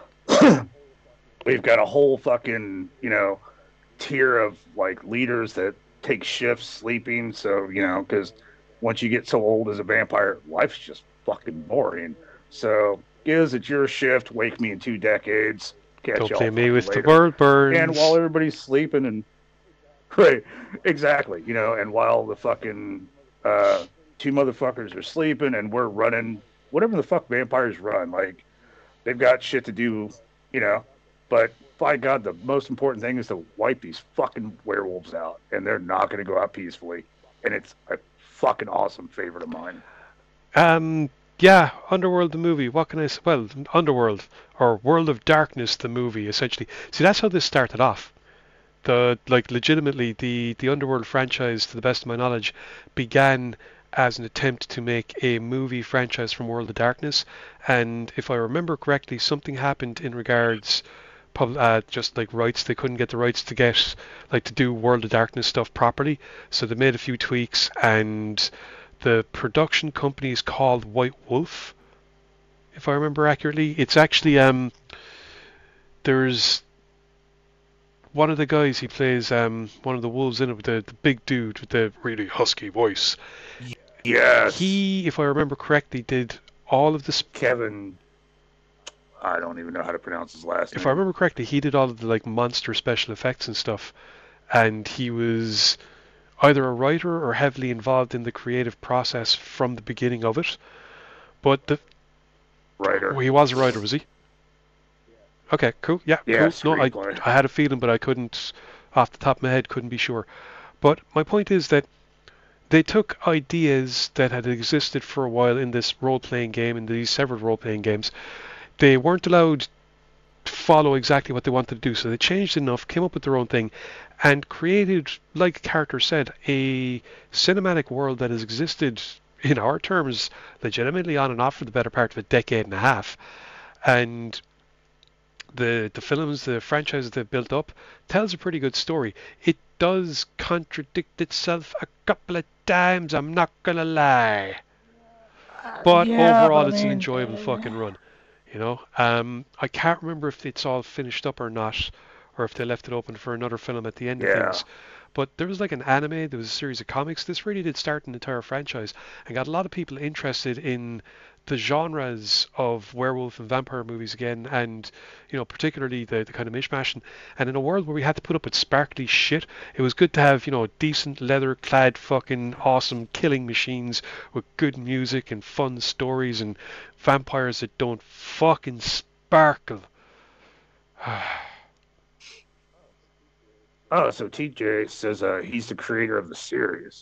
We've got a whole fucking, you know, tier of like leaders that take shifts sleeping. So, you know, because once you get so old as a vampire, life's just fucking boring. So, Giz, it's your shift. Wake me in two decades. Catch Don't y'all play me fucking with later. the word burns. And while everybody's sleeping and right, exactly, you know, and while the fucking uh, two motherfuckers are sleeping and we're running whatever the fuck vampires run, like they've got shit to do, you know. But by God, the most important thing is to wipe these fucking werewolves out, and they're not going to go out peacefully. And it's a fucking awesome favorite of mine. Um, yeah, Underworld the movie. What can I say? Well, Underworld or World of Darkness the movie, essentially. See, that's how this started off. The like legitimately the the Underworld franchise, to the best of my knowledge, began as an attempt to make a movie franchise from World of Darkness, and if I remember correctly, something happened in regards. Pub, uh, just like rights, they couldn't get the rights to get like to do World of Darkness stuff properly, so they made a few tweaks, and the production company is called White Wolf, if I remember accurately. It's actually um there's one of the guys, he plays um one of the wolves in it, with the, the big dude with the really husky voice. Yes. He, if I remember correctly, did all of the sp- Kevin, I don't even know how to pronounce his last if name. I remember correctly, he did all of the like monster special effects and stuff, and he was either a writer or heavily involved in the creative process from the beginning of it. But the Writer. oh, he was a writer, was he? Okay, cool. Yeah, Yeah, cool. No, I screenplay. I had a feeling, but I couldn't, off the top of my head, couldn't be sure. But my point is that they took ideas that had existed for a while in this role-playing game, in these several role-playing games. They weren't allowed to follow exactly what they wanted to do, so they changed enough, came up with their own thing, and created, like a character said, a cinematic world that has existed, in our terms, legitimately on and off for the better part of a decade and a half. And the the films, the franchises they've built up, tells a pretty good story. It does contradict itself a couple of times, I'm not gonna lie. But yeah, overall, but I it's an mean, enjoyable fucking run. You know, um, I can't remember if it's all finished up or not, or if they left it open for another film at the end of Yeah. things. But there was like an anime, there was a series of comics. This really did start an entire franchise and got a lot of people interested in the genres of werewolf and vampire movies again, and you know, particularly the, the kind of mishmash. And in a world where we had to put up with sparkly shit, it was good to have, you know, decent leather-clad fucking awesome killing machines with good music and fun stories and vampires that don't fucking sparkle. Oh, so T J says uh, he's the creator of the series.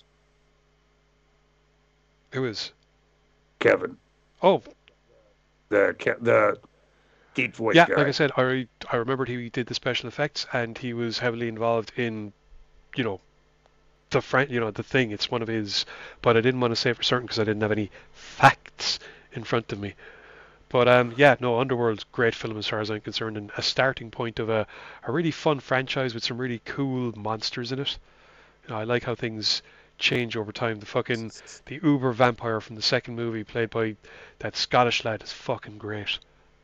It was. Kevin, Oh, the Ke- the deep voice yeah, guy. like I said, I I remembered he did the special effects and he was heavily involved in, you know, the fran- you know, the thing. It's one of his, but I didn't want to say for certain because I didn't have any facts in front of me. But um, yeah, no, Underworld's great film as far as I'm concerned, and a starting point of a, a really fun franchise with some really cool monsters in it. You know, I like how things change over time. The fucking the Uber vampire from the second movie, played by that Scottish lad, is fucking great.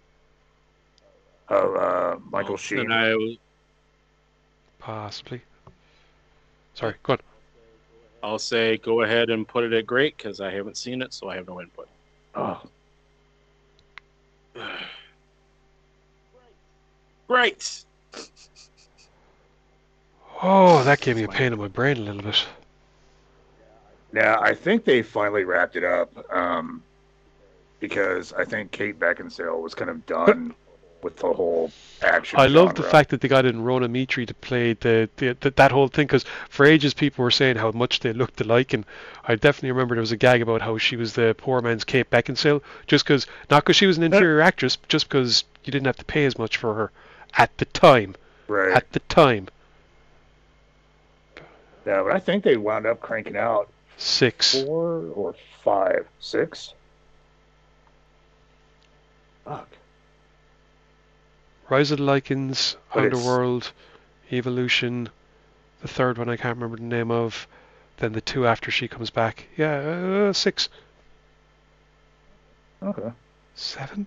Oh, uh, Michael Sheen. And I was- Possibly. Sorry, go on. I'll say go ahead and put it at great because I haven't seen it, so I have no input. Oh, Great. Oh, that gave me a pain in my brain a little bit. now I think they finally wrapped it up um, because I think Kate Beckinsale was kind of done with the whole action. I love the genre. fact that they got in Rona Mitri to play the, the, the that whole thing, because for ages people were saying how much they looked alike, and I definitely remember there was a gag about how she was the poor man's Kate Beckinsale, just because, not because she was an inferior actress, but just because you didn't have to pay as much for her at the time. Right. At the time. Yeah, but I think they wound up cranking out Six. four or five, six. Fuck. Rise of the Lycans, But it's- Underworld, Evolution, the third one I can't remember the name of, then the two after she comes back. Yeah, uh, six. Okay. Seven?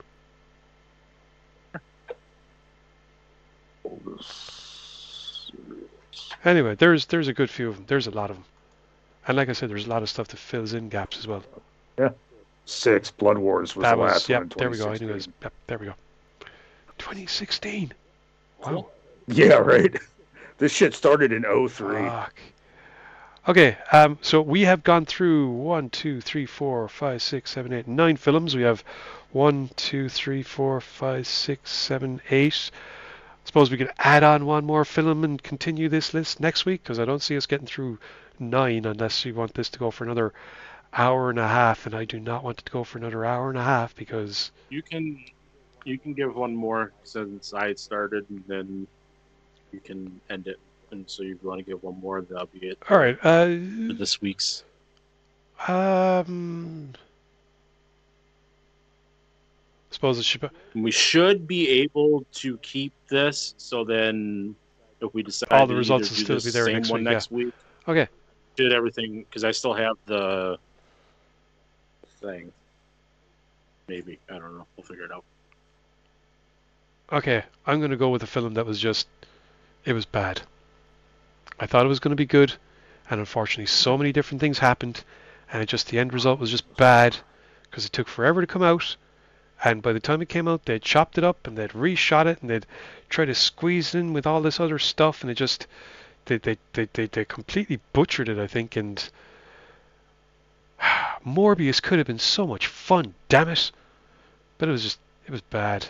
Anyway, there's there's a good few of them. There's a lot of them. And like I said, there's a lot of stuff that fills in gaps as well. Six. Blood Wars was that the was, last yep, one in there we go. I twenty knew it was, sixteen. yep, there we go. twenty sixteen. Wow. Yeah, right. This shit started in oh three. Fuck. Okay, um, so we have gone through one, two, three, four, five, six, seven, eight, nine films. We have one, two, three, four, five, six, seven, eight. Suppose we could add on one more film and continue this list next week, because I don't see us getting through nine unless you want this to go for another hour and a half, and I do not want it to go for another hour and a half because You can you can give one more since I had started, and then you can end it. And so if you want to give one more, that'll be it all right. Uh, for this week's. um, suppose it should. Be, We should be able to keep this, so then if we decide All the to results either will do still this be there same next one week, next week, okay. did everything because I still have the thing. Maybe I don't know. We'll figure it out. Okay, I'm going to go with a film that was just, it was bad. I thought it was going to be good, and unfortunately so many different things happened, and it just, the end result was just bad, because it took forever to come out, and by the time it came out, they'd chopped it up, and they'd reshot it, and they'd try to squeeze it in with all this other stuff, and it just, they, they, they, they, they completely butchered it, I think, and Morbius could have been so much fun, damn it, but it was just, it was bad.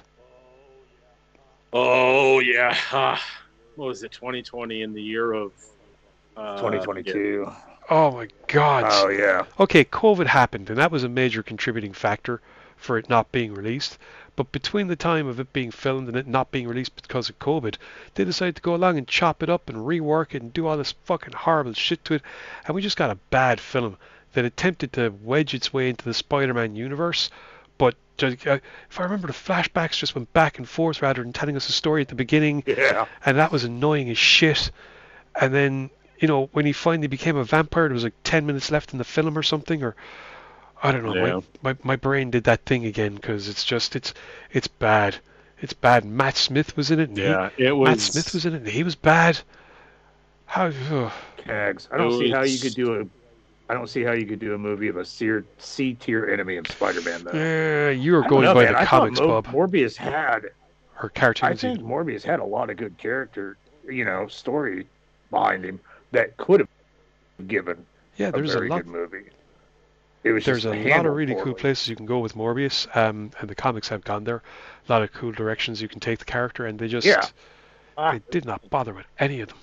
Oh yeah. Ah, what was it? twenty twenty in the year of uh, twenty twenty-two. Oh my god. Oh, yeah. Okay, COVID happened, and that was a major contributing factor for it not being released. But between the time of it being filmed and it not being released because of COVID, they decided to go along and chop it up and rework it and do all this fucking horrible shit to it. And we just got a bad film that attempted to wedge its way into the Spider-Man universe. But just, uh, if I remember, the flashbacks just went back and forth rather than telling us a story at the beginning. Yeah. And that was annoying as shit. And then, you know, when he finally became a vampire, there was like ten minutes left in the film or something, or I don't know. Yeah. My, my my brain did that thing again because it's just it's it's bad. It's bad. Matt Smith was in it. And Yeah, he, it was. Matt Smith was in it, and he was bad. How? ugh. Cags. I don't It see how you was- could do a. I don't see how you could do a movie of a C tier enemy of Spider-Man though. Uh, you're I don't going know, by man. the I thought comics, Mo- Bob, Morbius had. or I cartoons. think even. Morbius had a lot of good character, you know, story behind him that could have given Yeah, a there's a very lot. good movie. It was There's just a lot of handled really cool poorly. places you can go with Morbius, um, and the comics have gone there. A lot of cool directions you can take the character, and they just Yeah. they did not bother with any of them.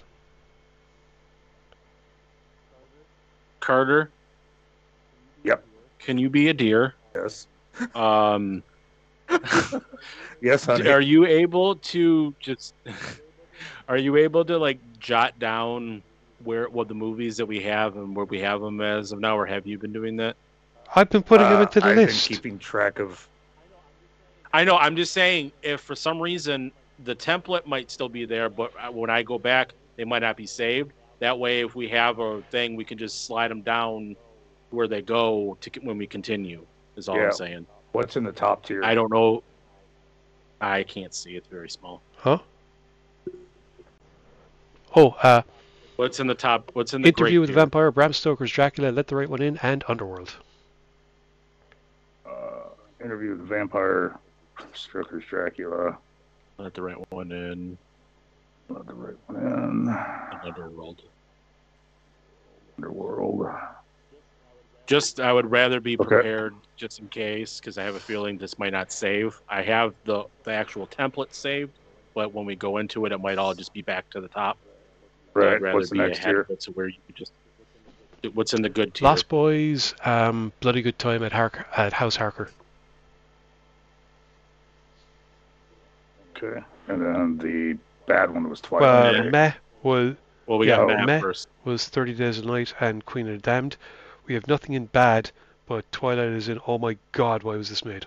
Carter. Yep. Can you be a deer? Yes. Um, Yes, honey. are you able to just? Are you able to like jot down where what the movies that we have and where we have them as of now, or have you been doing that? I've been putting them Uh, into the I've list. been keeping track of. I know. I'm just saying, if for some reason the template might still be there, but when I go back, they might not be saved. That way, if we have a thing, we can just slide them down where they go to when we continue. Is all Yeah. I'm saying. What's in the top tier? I don't know. I can't see. It's very small. Huh? Oh, uh, What's in the top? What's in the Interview great with the tier? Vampire, Bram Stoker's Dracula, Let the Right One In, and Underworld. Uh, interview with the vampire, Stoker's Dracula. Let the right one in. Not the right one in. Underworld. Underworld. Just, I would rather be Okay. prepared just in case, because I have a feeling this might not save. I have the the actual template saved, but when we go into it, it might all just be back to the top. Right. I'd rather What's the be next ahead tier? of it, so where you could just what's in the good tier. Lost Boys, um, Bloody Good Time at Harker, at House Harker. Okay. And then the bad one was Well, Twilight. Yeah. Meh was Well, we yeah, got oh, Matt Meh. first. was Thirty Days a Night and Queen of the Damned. We have nothing in bad, but Twilight is in. Oh my God, why was this made?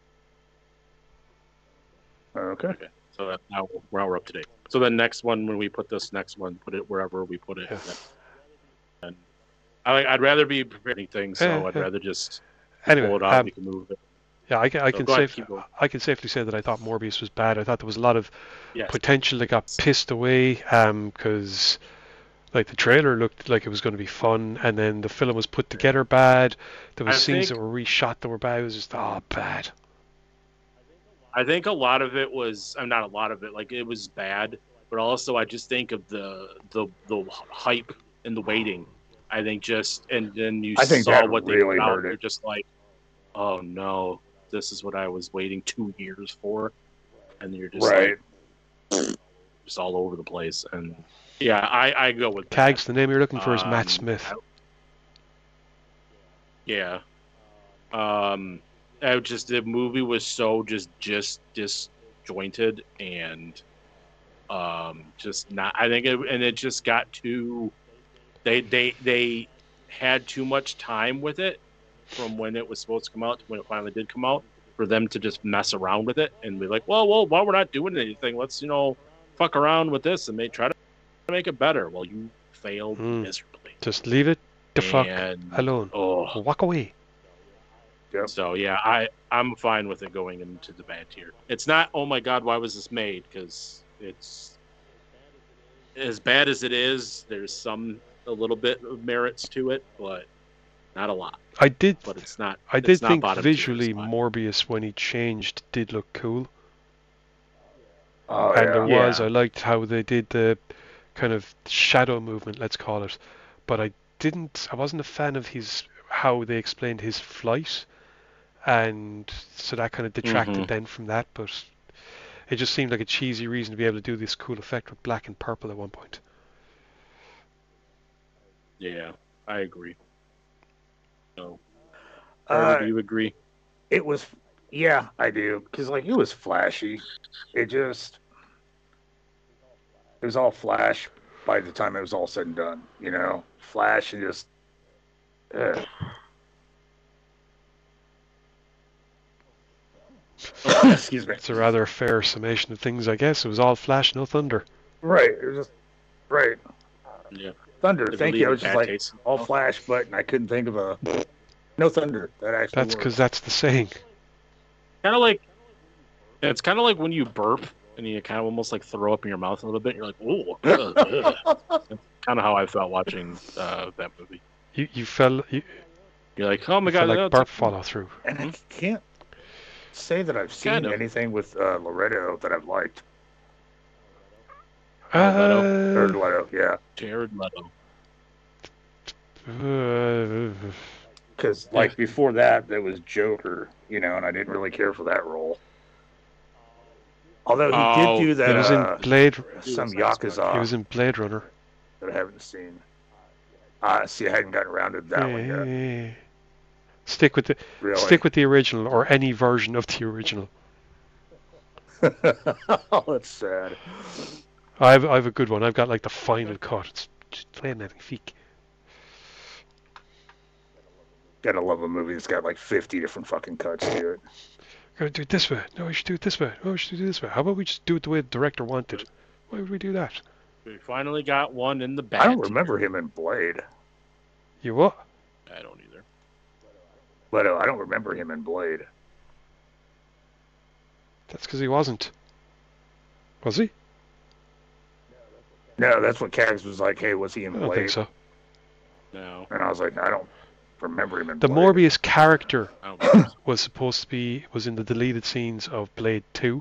Okay. Okay, so that, now we're, now we're up to date. So the next one, when we put this next one, put it wherever we put it. Yeah. And I, I'd rather be preparing things, so Yeah, I'd yeah. rather just Anyway, pull it out. um, we can move it. Yeah, I can, I So can go ahead, safe, keep going. I can safely say that I thought Morbius was bad. I thought there was a lot of Yes. potential that got pissed away because like the trailer looked like it was going to be fun, and then the film was put together bad. There was I scenes think- that were reshot that were bad. It was just oh bad. I think a lot of it was, I'm not a lot of it, like it was bad, but also I just think of the the the hype and the waiting. I think just and then you I think saw that what they really put out, hurt it. you're just like, oh no, this is what I was waiting two years for, and you're just Right. like, just all over the place. And yeah, I I go with that. Tags. The name you're looking for is Matt Um, Smith. I- Yeah. Um, I just the movie was so just just disjointed and um just not. I think it and it just got too. They they they had too much time with it from when it was supposed to come out to when it finally did come out for them to just mess around with it and be like, well, well, while we're not doing anything, let's you know fuck around with this and make try to make it better. Well, you failed Hmm. miserably. Just leave it the fuck And- alone. Oh, Walk away. Yep. so yeah, I I'm fine with it going into the bad tier. It's not oh my god, why was this made? Because it's as bad as it is. There's some a little bit of merits to it, but not a lot. I did. But it's not. I it's did not think bottom tier, it's visually fine. Morbius when he changed did look cool, Oh, and yeah. there was. Yeah. I liked how they did the kind of shadow movement, let's call it. But I didn't. I wasn't a fan of his how they explained his flight, and so that kind of detracted Mhm. then from that. But it just seemed like a cheesy reason to be able to do this cool effect with black and purple at one point. Yeah, I agree. So, Uh, Carter, do you agree? It was, yeah, I do, because like it was flashy. It just, it was all flash by the time it was all said and done. You know, flash and just, uh, excuse me. It's a rather fair summation of things, I guess. It was all flash, no thunder. Right, it was just right. Yeah. Thunder, I thank believe you. I in was just bad like taste. all flash, but I couldn't think of a no thunder. That actually That's worked. because that's the saying. Kind of like, It's kind of like when you burp and you kind of almost like throw up in your mouth a little bit. You're like, "Ooh." Kind of how I felt watching uh, that movie. You you fell you, You're like, "Oh my you god!" felt like that's- burp follow through. And I can't say that I've seen Kind of. anything with uh, Loretto that I've liked. Leto. Or Uh, Leto, yeah. Jared Leto. uh, Because like before that, there was Joker, you know, and I didn't really care for that role. Although he Oh, did do he that was in uh, Blade. some He Yakuza was in Blade Runner. that I haven't seen. Uh, see, I hadn't gotten around to that one yet. Eh, Stick with the Really. stick with the original or any version of the original. Oh, that's sad. I have I have a good one. I've got like the final cut. It's just playing magnifique. Gotta love a movie that's got like fifty different fucking cuts to it. Gotta do it this way. No, we should do it this way. No, we should do it this way. How about we just do it the way the director wanted? Why would we do that? We finally got one in the bag. I don't remember him in Blade. You what? I don't either. Leto, I don't remember him in Blade. That's because he wasn't. Was he? No, that's what Cags was like, hey, was he in I don't Blade? think so. No. And I was like, I don't remember him in The Blade. Morbius character I don't think so. was supposed to be was in the deleted scenes of Blade two,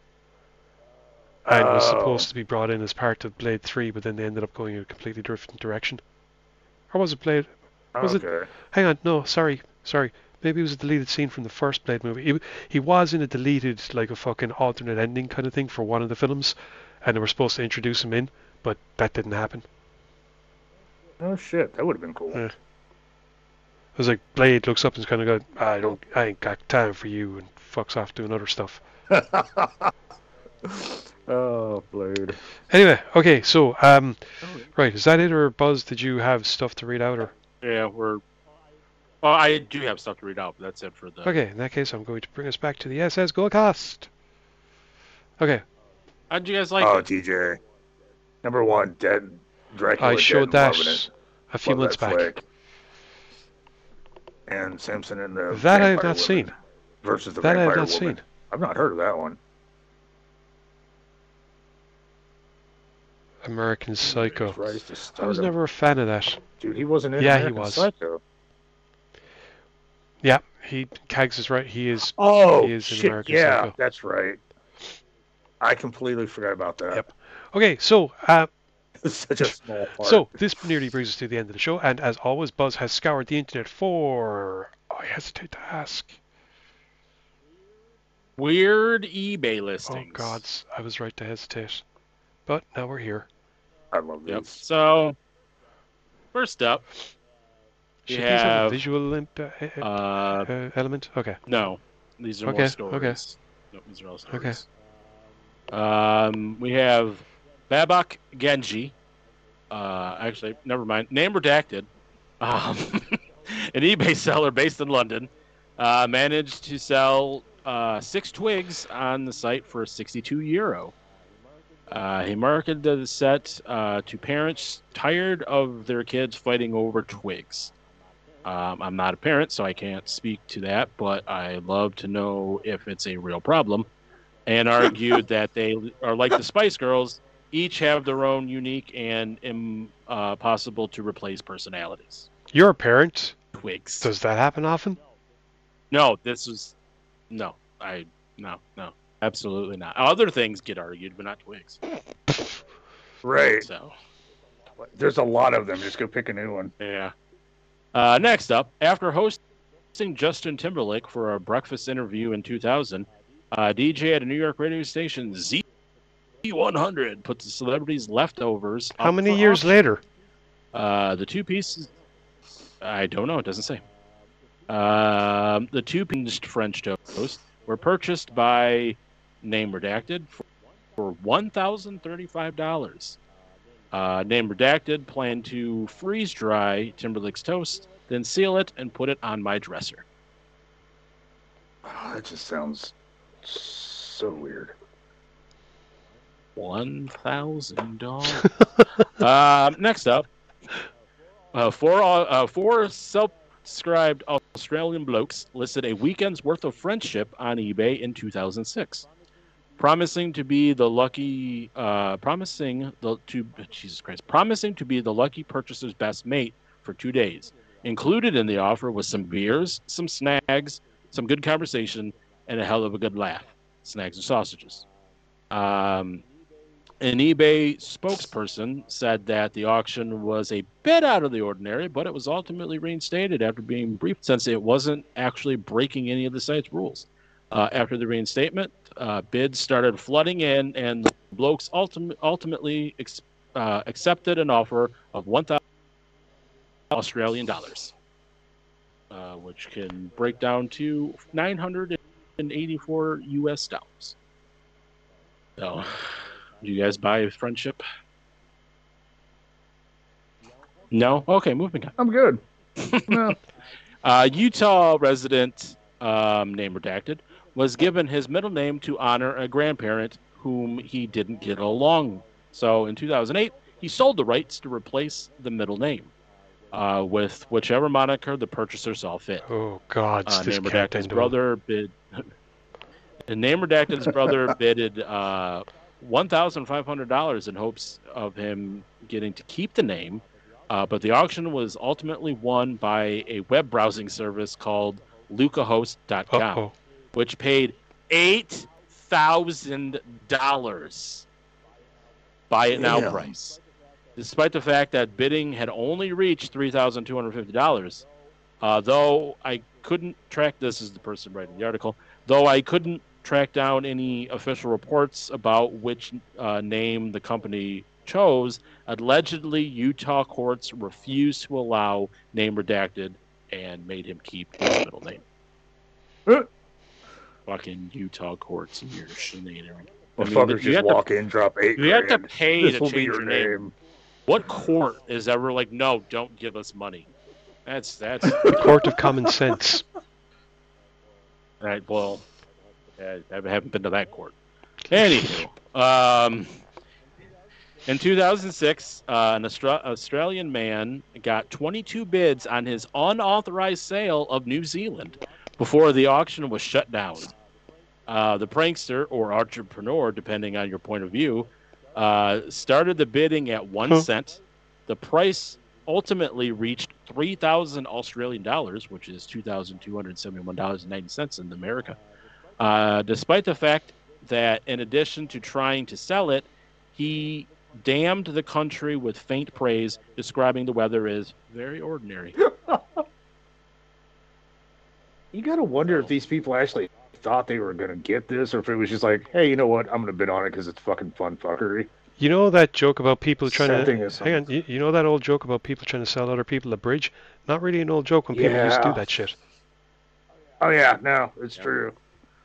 and was Oh. supposed to be brought in as part of Blade three, but then they ended up going in a completely different direction. Or was it Blade? Was it? Okay. Hang on, no, sorry, sorry. Maybe it was a deleted scene from the first Blade movie. He, he was in a deleted, like a fucking alternate ending kind of thing for one of the films, and they were supposed to introduce him in, but that didn't happen. Oh shit, that would have been cool. Yeah. It was like Blade looks up and kind of go, I don't, I ain't got time for you, and fucks off doing other stuff. Oh, Blade. Anyway, okay, so um, right, is that it, or Buzz? Did you have stuff to read out, or? Yeah, we're. Well, I do have stuff to read out, but that's it for the. Okay, in that case, I'm going to bring us back to the S S Goldcast. Okay, How'd you guys like Oh, it? T J. Number one, Dead Dracula. I Dead showed and that Loving It. a few Love months that back. flick. And Simpson and the That I have Vampire not seen. Woman versus the That I have Vampire not Woman. seen. I've not heard of that one. American Psycho. Tries to I start was him. never a fan of that. Dude, he wasn't in Yeah, he American was. Psycho. Yeah, he Kags is right. He is. Oh, He is in shit, American yeah, Psycho. that's right. I completely forgot about that. Yep. Okay, so uh, It's such a small part. so this nearly brings us to the end of the show, and as always, Buzz has scoured the internet for. I hesitate to ask. Weird eBay Oh listings. gods, I was right to hesitate, but now we're here. I love Yep. these. So, first up, Should You these have a have, visual imp- uh, uh, uh, uh, element? Okay. no, these are Okay, more okay. stories. No, these are all stories. Um, we have Babak Genji. Uh, actually, never mind. Name redacted. Um, an eBay seller based in London uh, managed to sell uh, six twigs on the site for sixty-two euro. Uh, he marketed the set uh, to parents tired of their kids fighting over twigs. Um, I'm not a parent, so I can't speak to that, but I love to know if it's a real problem. And argued that they are like the Spice Girls, each have their own unique and impossible to replace personalities. You're a parent. Twigs. Does that happen often? No, this was no. I no no absolutely not. Other things get argued, but not twigs. Right. So There's a lot of them. Just go pick a new one. yeah. Uh, next up, after hosting Justin Timberlake for a breakfast interview in two thousand, uh, D J at a New York radio station Z one hundred put the celebrities' leftovers. How up many for years auction. later? Uh, the two pieces. I don't know. It doesn't say. Um, the two pinched French toast were purchased by name redacted for, for one thousand thirty-five dollars. Uh, name redacted planned to freeze dry Timberlake's toast, then seal it and put it on my dresser. Oh, that just sounds so weird. One thousand dollars. um, next up, uh, four uh, four self-described Australian blokes listed a weekend's worth of friendship on eBay in two thousand six. promising to be the lucky, uh, promising the to Jesus Christ, promising to be the lucky purchaser's best mate for two days. Included in the offer was some beers, some snags, some good conversation, and a hell of a good laugh. Snags and sausages. Um, an eBay spokesperson said that the auction was a bit out of the ordinary, but it was ultimately reinstated after being briefed, since it wasn't actually breaking any of the site's rules. Uh, after the reinstatement, uh, bids started flooding in, and the blokes ultim- ultimately ex- uh, accepted an offer of one thousand Australian dollars, uh, which can break down to nine hundred eighty-four U S dollars. So, do you guys buy friendship? No? Okay, moving on. I'm good. No. Uh, Utah resident, um, name redacted, was given his middle name to honor a grandparent whom he didn't get along. So in two thousand eight, he sold the rights to replace the middle name uh, with whichever moniker the purchaser saw fit. Oh God, Uh, this name can't redacted's end well. brother bid. The name redacted's brother bidded uh, one thousand five hundred dollars in hopes of him getting to keep the name, uh, but the auction was ultimately won by a web browsing service called Lucahost dot com, Uh-oh. which paid eight thousand dollars buy it now Damn. price, despite the fact that bidding had only reached three thousand two hundred fifty dollars. Uh, though I couldn't track this, is the person writing the article, though I couldn't track down any official reports about which uh, name the company chose, allegedly Utah courts refused to allow name redacted and made him keep his middle name. Uh. Fucking Utah courts and your shenanigans. The I mean, fuckers you just have to- walk in, drop eight You have to grand. pay This to will be change your your name. name. What court is ever like, no, don't give us money? That's that's Court of common sense. right. Well, I I haven't been to that court. Anywho, um, in two thousand six, uh, an Austra- Australian man got twenty-two bids on his unauthorized sale of New Zealand before the auction was shut down. Uh, the prankster or entrepreneur, depending on your point of view, uh, started the bidding at one Huh. cent. The price ultimately reached three thousand Australian dollars, which is two thousand two hundred seventy-one dollars and ninety cents in America. Uh, despite the fact that, in addition to trying to sell it, he damned the country with faint praise, describing the weather as very ordinary. You gotta wonder if these people actually thought they were gonna get this, or if it was just like, hey, you know what? I'm gonna bid on it because it's fucking fun fuckery. You know that joke about people trying Sad to thing is hang on. You, you know that old joke about people trying to sell other people a bridge? Not really an old joke when people used to do Yeah. that shit. Oh yeah, no, it's Yeah. true.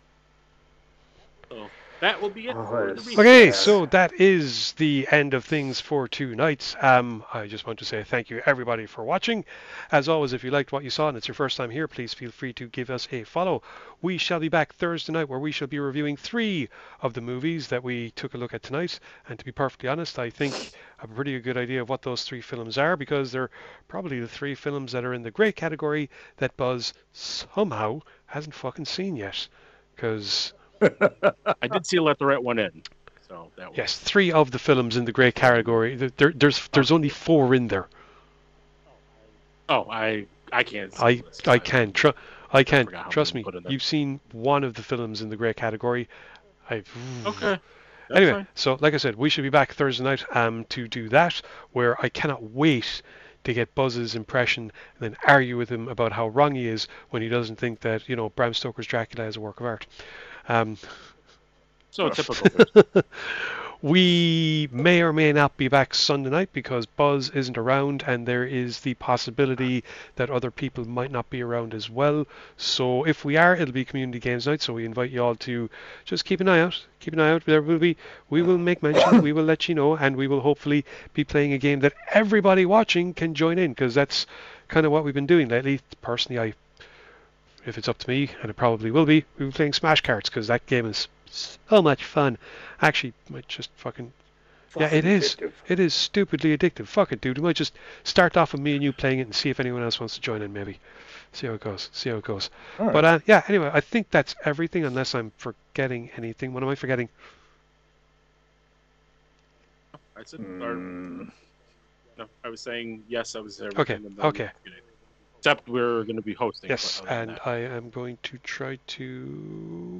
So that will be it Oh, for the that's- recap. Okay, Yeah. so that is the end of things for two nights. Um, I just want to say thank you everybody for watching. As always, if you liked what you saw and it's your first time here, please feel free to give us a follow. We shall be back Thursday night where we shall be reviewing three of the movies that we took a look at tonight. And to be perfectly honest, I think I have a pretty good idea of what those three films are, because they're probably the three films that are in the great category that Buzz somehow hasn't fucking seen yet. Because I did see Let the Right One In. So that was yes, three of the films in the grey category. There, there- there's there's only four in there. Oh, I I can't. see I this. I can tr- I can forgot how trust many me. put in there. You've seen one of the films in the grey category. I Okay. That's anyway, fine. so like I said, we should be back Thursday night um to do that, where I cannot wait to get Buzz's impression and then argue with him about how wrong he is when he doesn't think that, you know, Bram Stoker's Dracula is a work of art. Um, So typical. We may or may not be back Sunday night because Buzz isn't around, and there is the possibility that other people might not be around as well. So if we are, it'll be community games night. So we invite you all to just keep an eye out. Keep an eye out. There will be, we will make mention. We will let you know, and we will hopefully be playing a game that everybody watching can join in, because that's kind of what we've been doing lately. Personally, I, if it's up to me, and it probably will be, we'll be playing Smash Cards, because that game is so much fun. Actually, might just fucking yeah, it Fucking is. addictive. It is stupidly addictive. Fuck it, dude. We might just start off with me and you playing it and see if anyone else wants to join in, maybe. See how it goes. See how it goes. All right. But uh, yeah, anyway, I think that's everything unless I'm forgetting anything. What am I forgetting? I said, or, Mm, no, I was saying yes. I was there. Okay, okay. Except we're going to be hosting. Yes, but other than and that- I am going to try to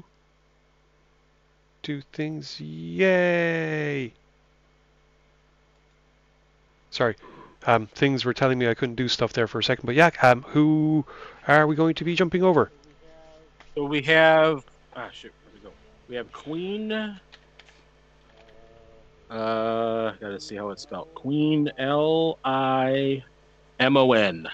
do things. Yay! Sorry. Um, things were telling me I couldn't do stuff there for a second. But yeah, um, who are we going to be jumping over? So we have ah shit, where'd we go? We have Queen. Uh, gotta see how it's spelled. Queen L I M O N.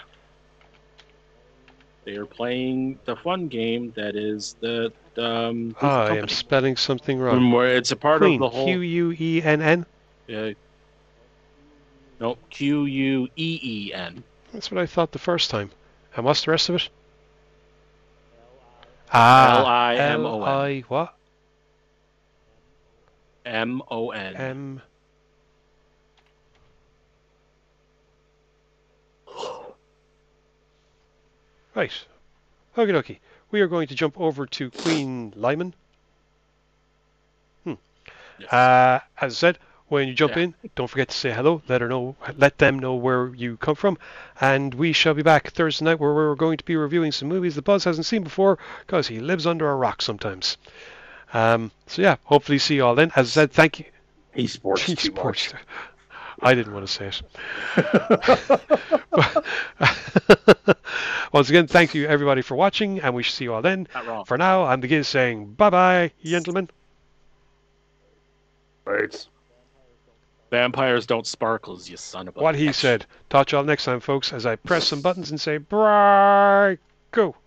They are playing the fun game that is the um. who's the I am company? spelling something wrong. Um, where it's a part Queen. of the whole. Q U E N N. Uh, no, Q U E E N. That's what I thought the first time. And what's the rest of it? Ah, L I M O N. L I what? M O N. M. Right. Okie dokie. We are going to jump over to Queen Lyman. Hmm. Yes. Uh, as I said, when you jump Yeah. in, don't forget to say hello. Let her know. Let them know where you come from, and we shall be back Thursday night, where we're going to be reviewing some movies that Buzz hasn't seen before, because he lives under a rock sometimes. Um. So yeah, hopefully see you all then. As I said, thank you. he sports He too sports. much. I didn't want to say it. Once again, thank you everybody for watching, and we shall see you all then. Not wrong. For now, I'm the Giz saying bye-bye, gentlemen. Right. Vampires don't sparkles, you son of a What he bitch. said. Talk to y'all next time, folks, as I press some buttons and say, bye, go.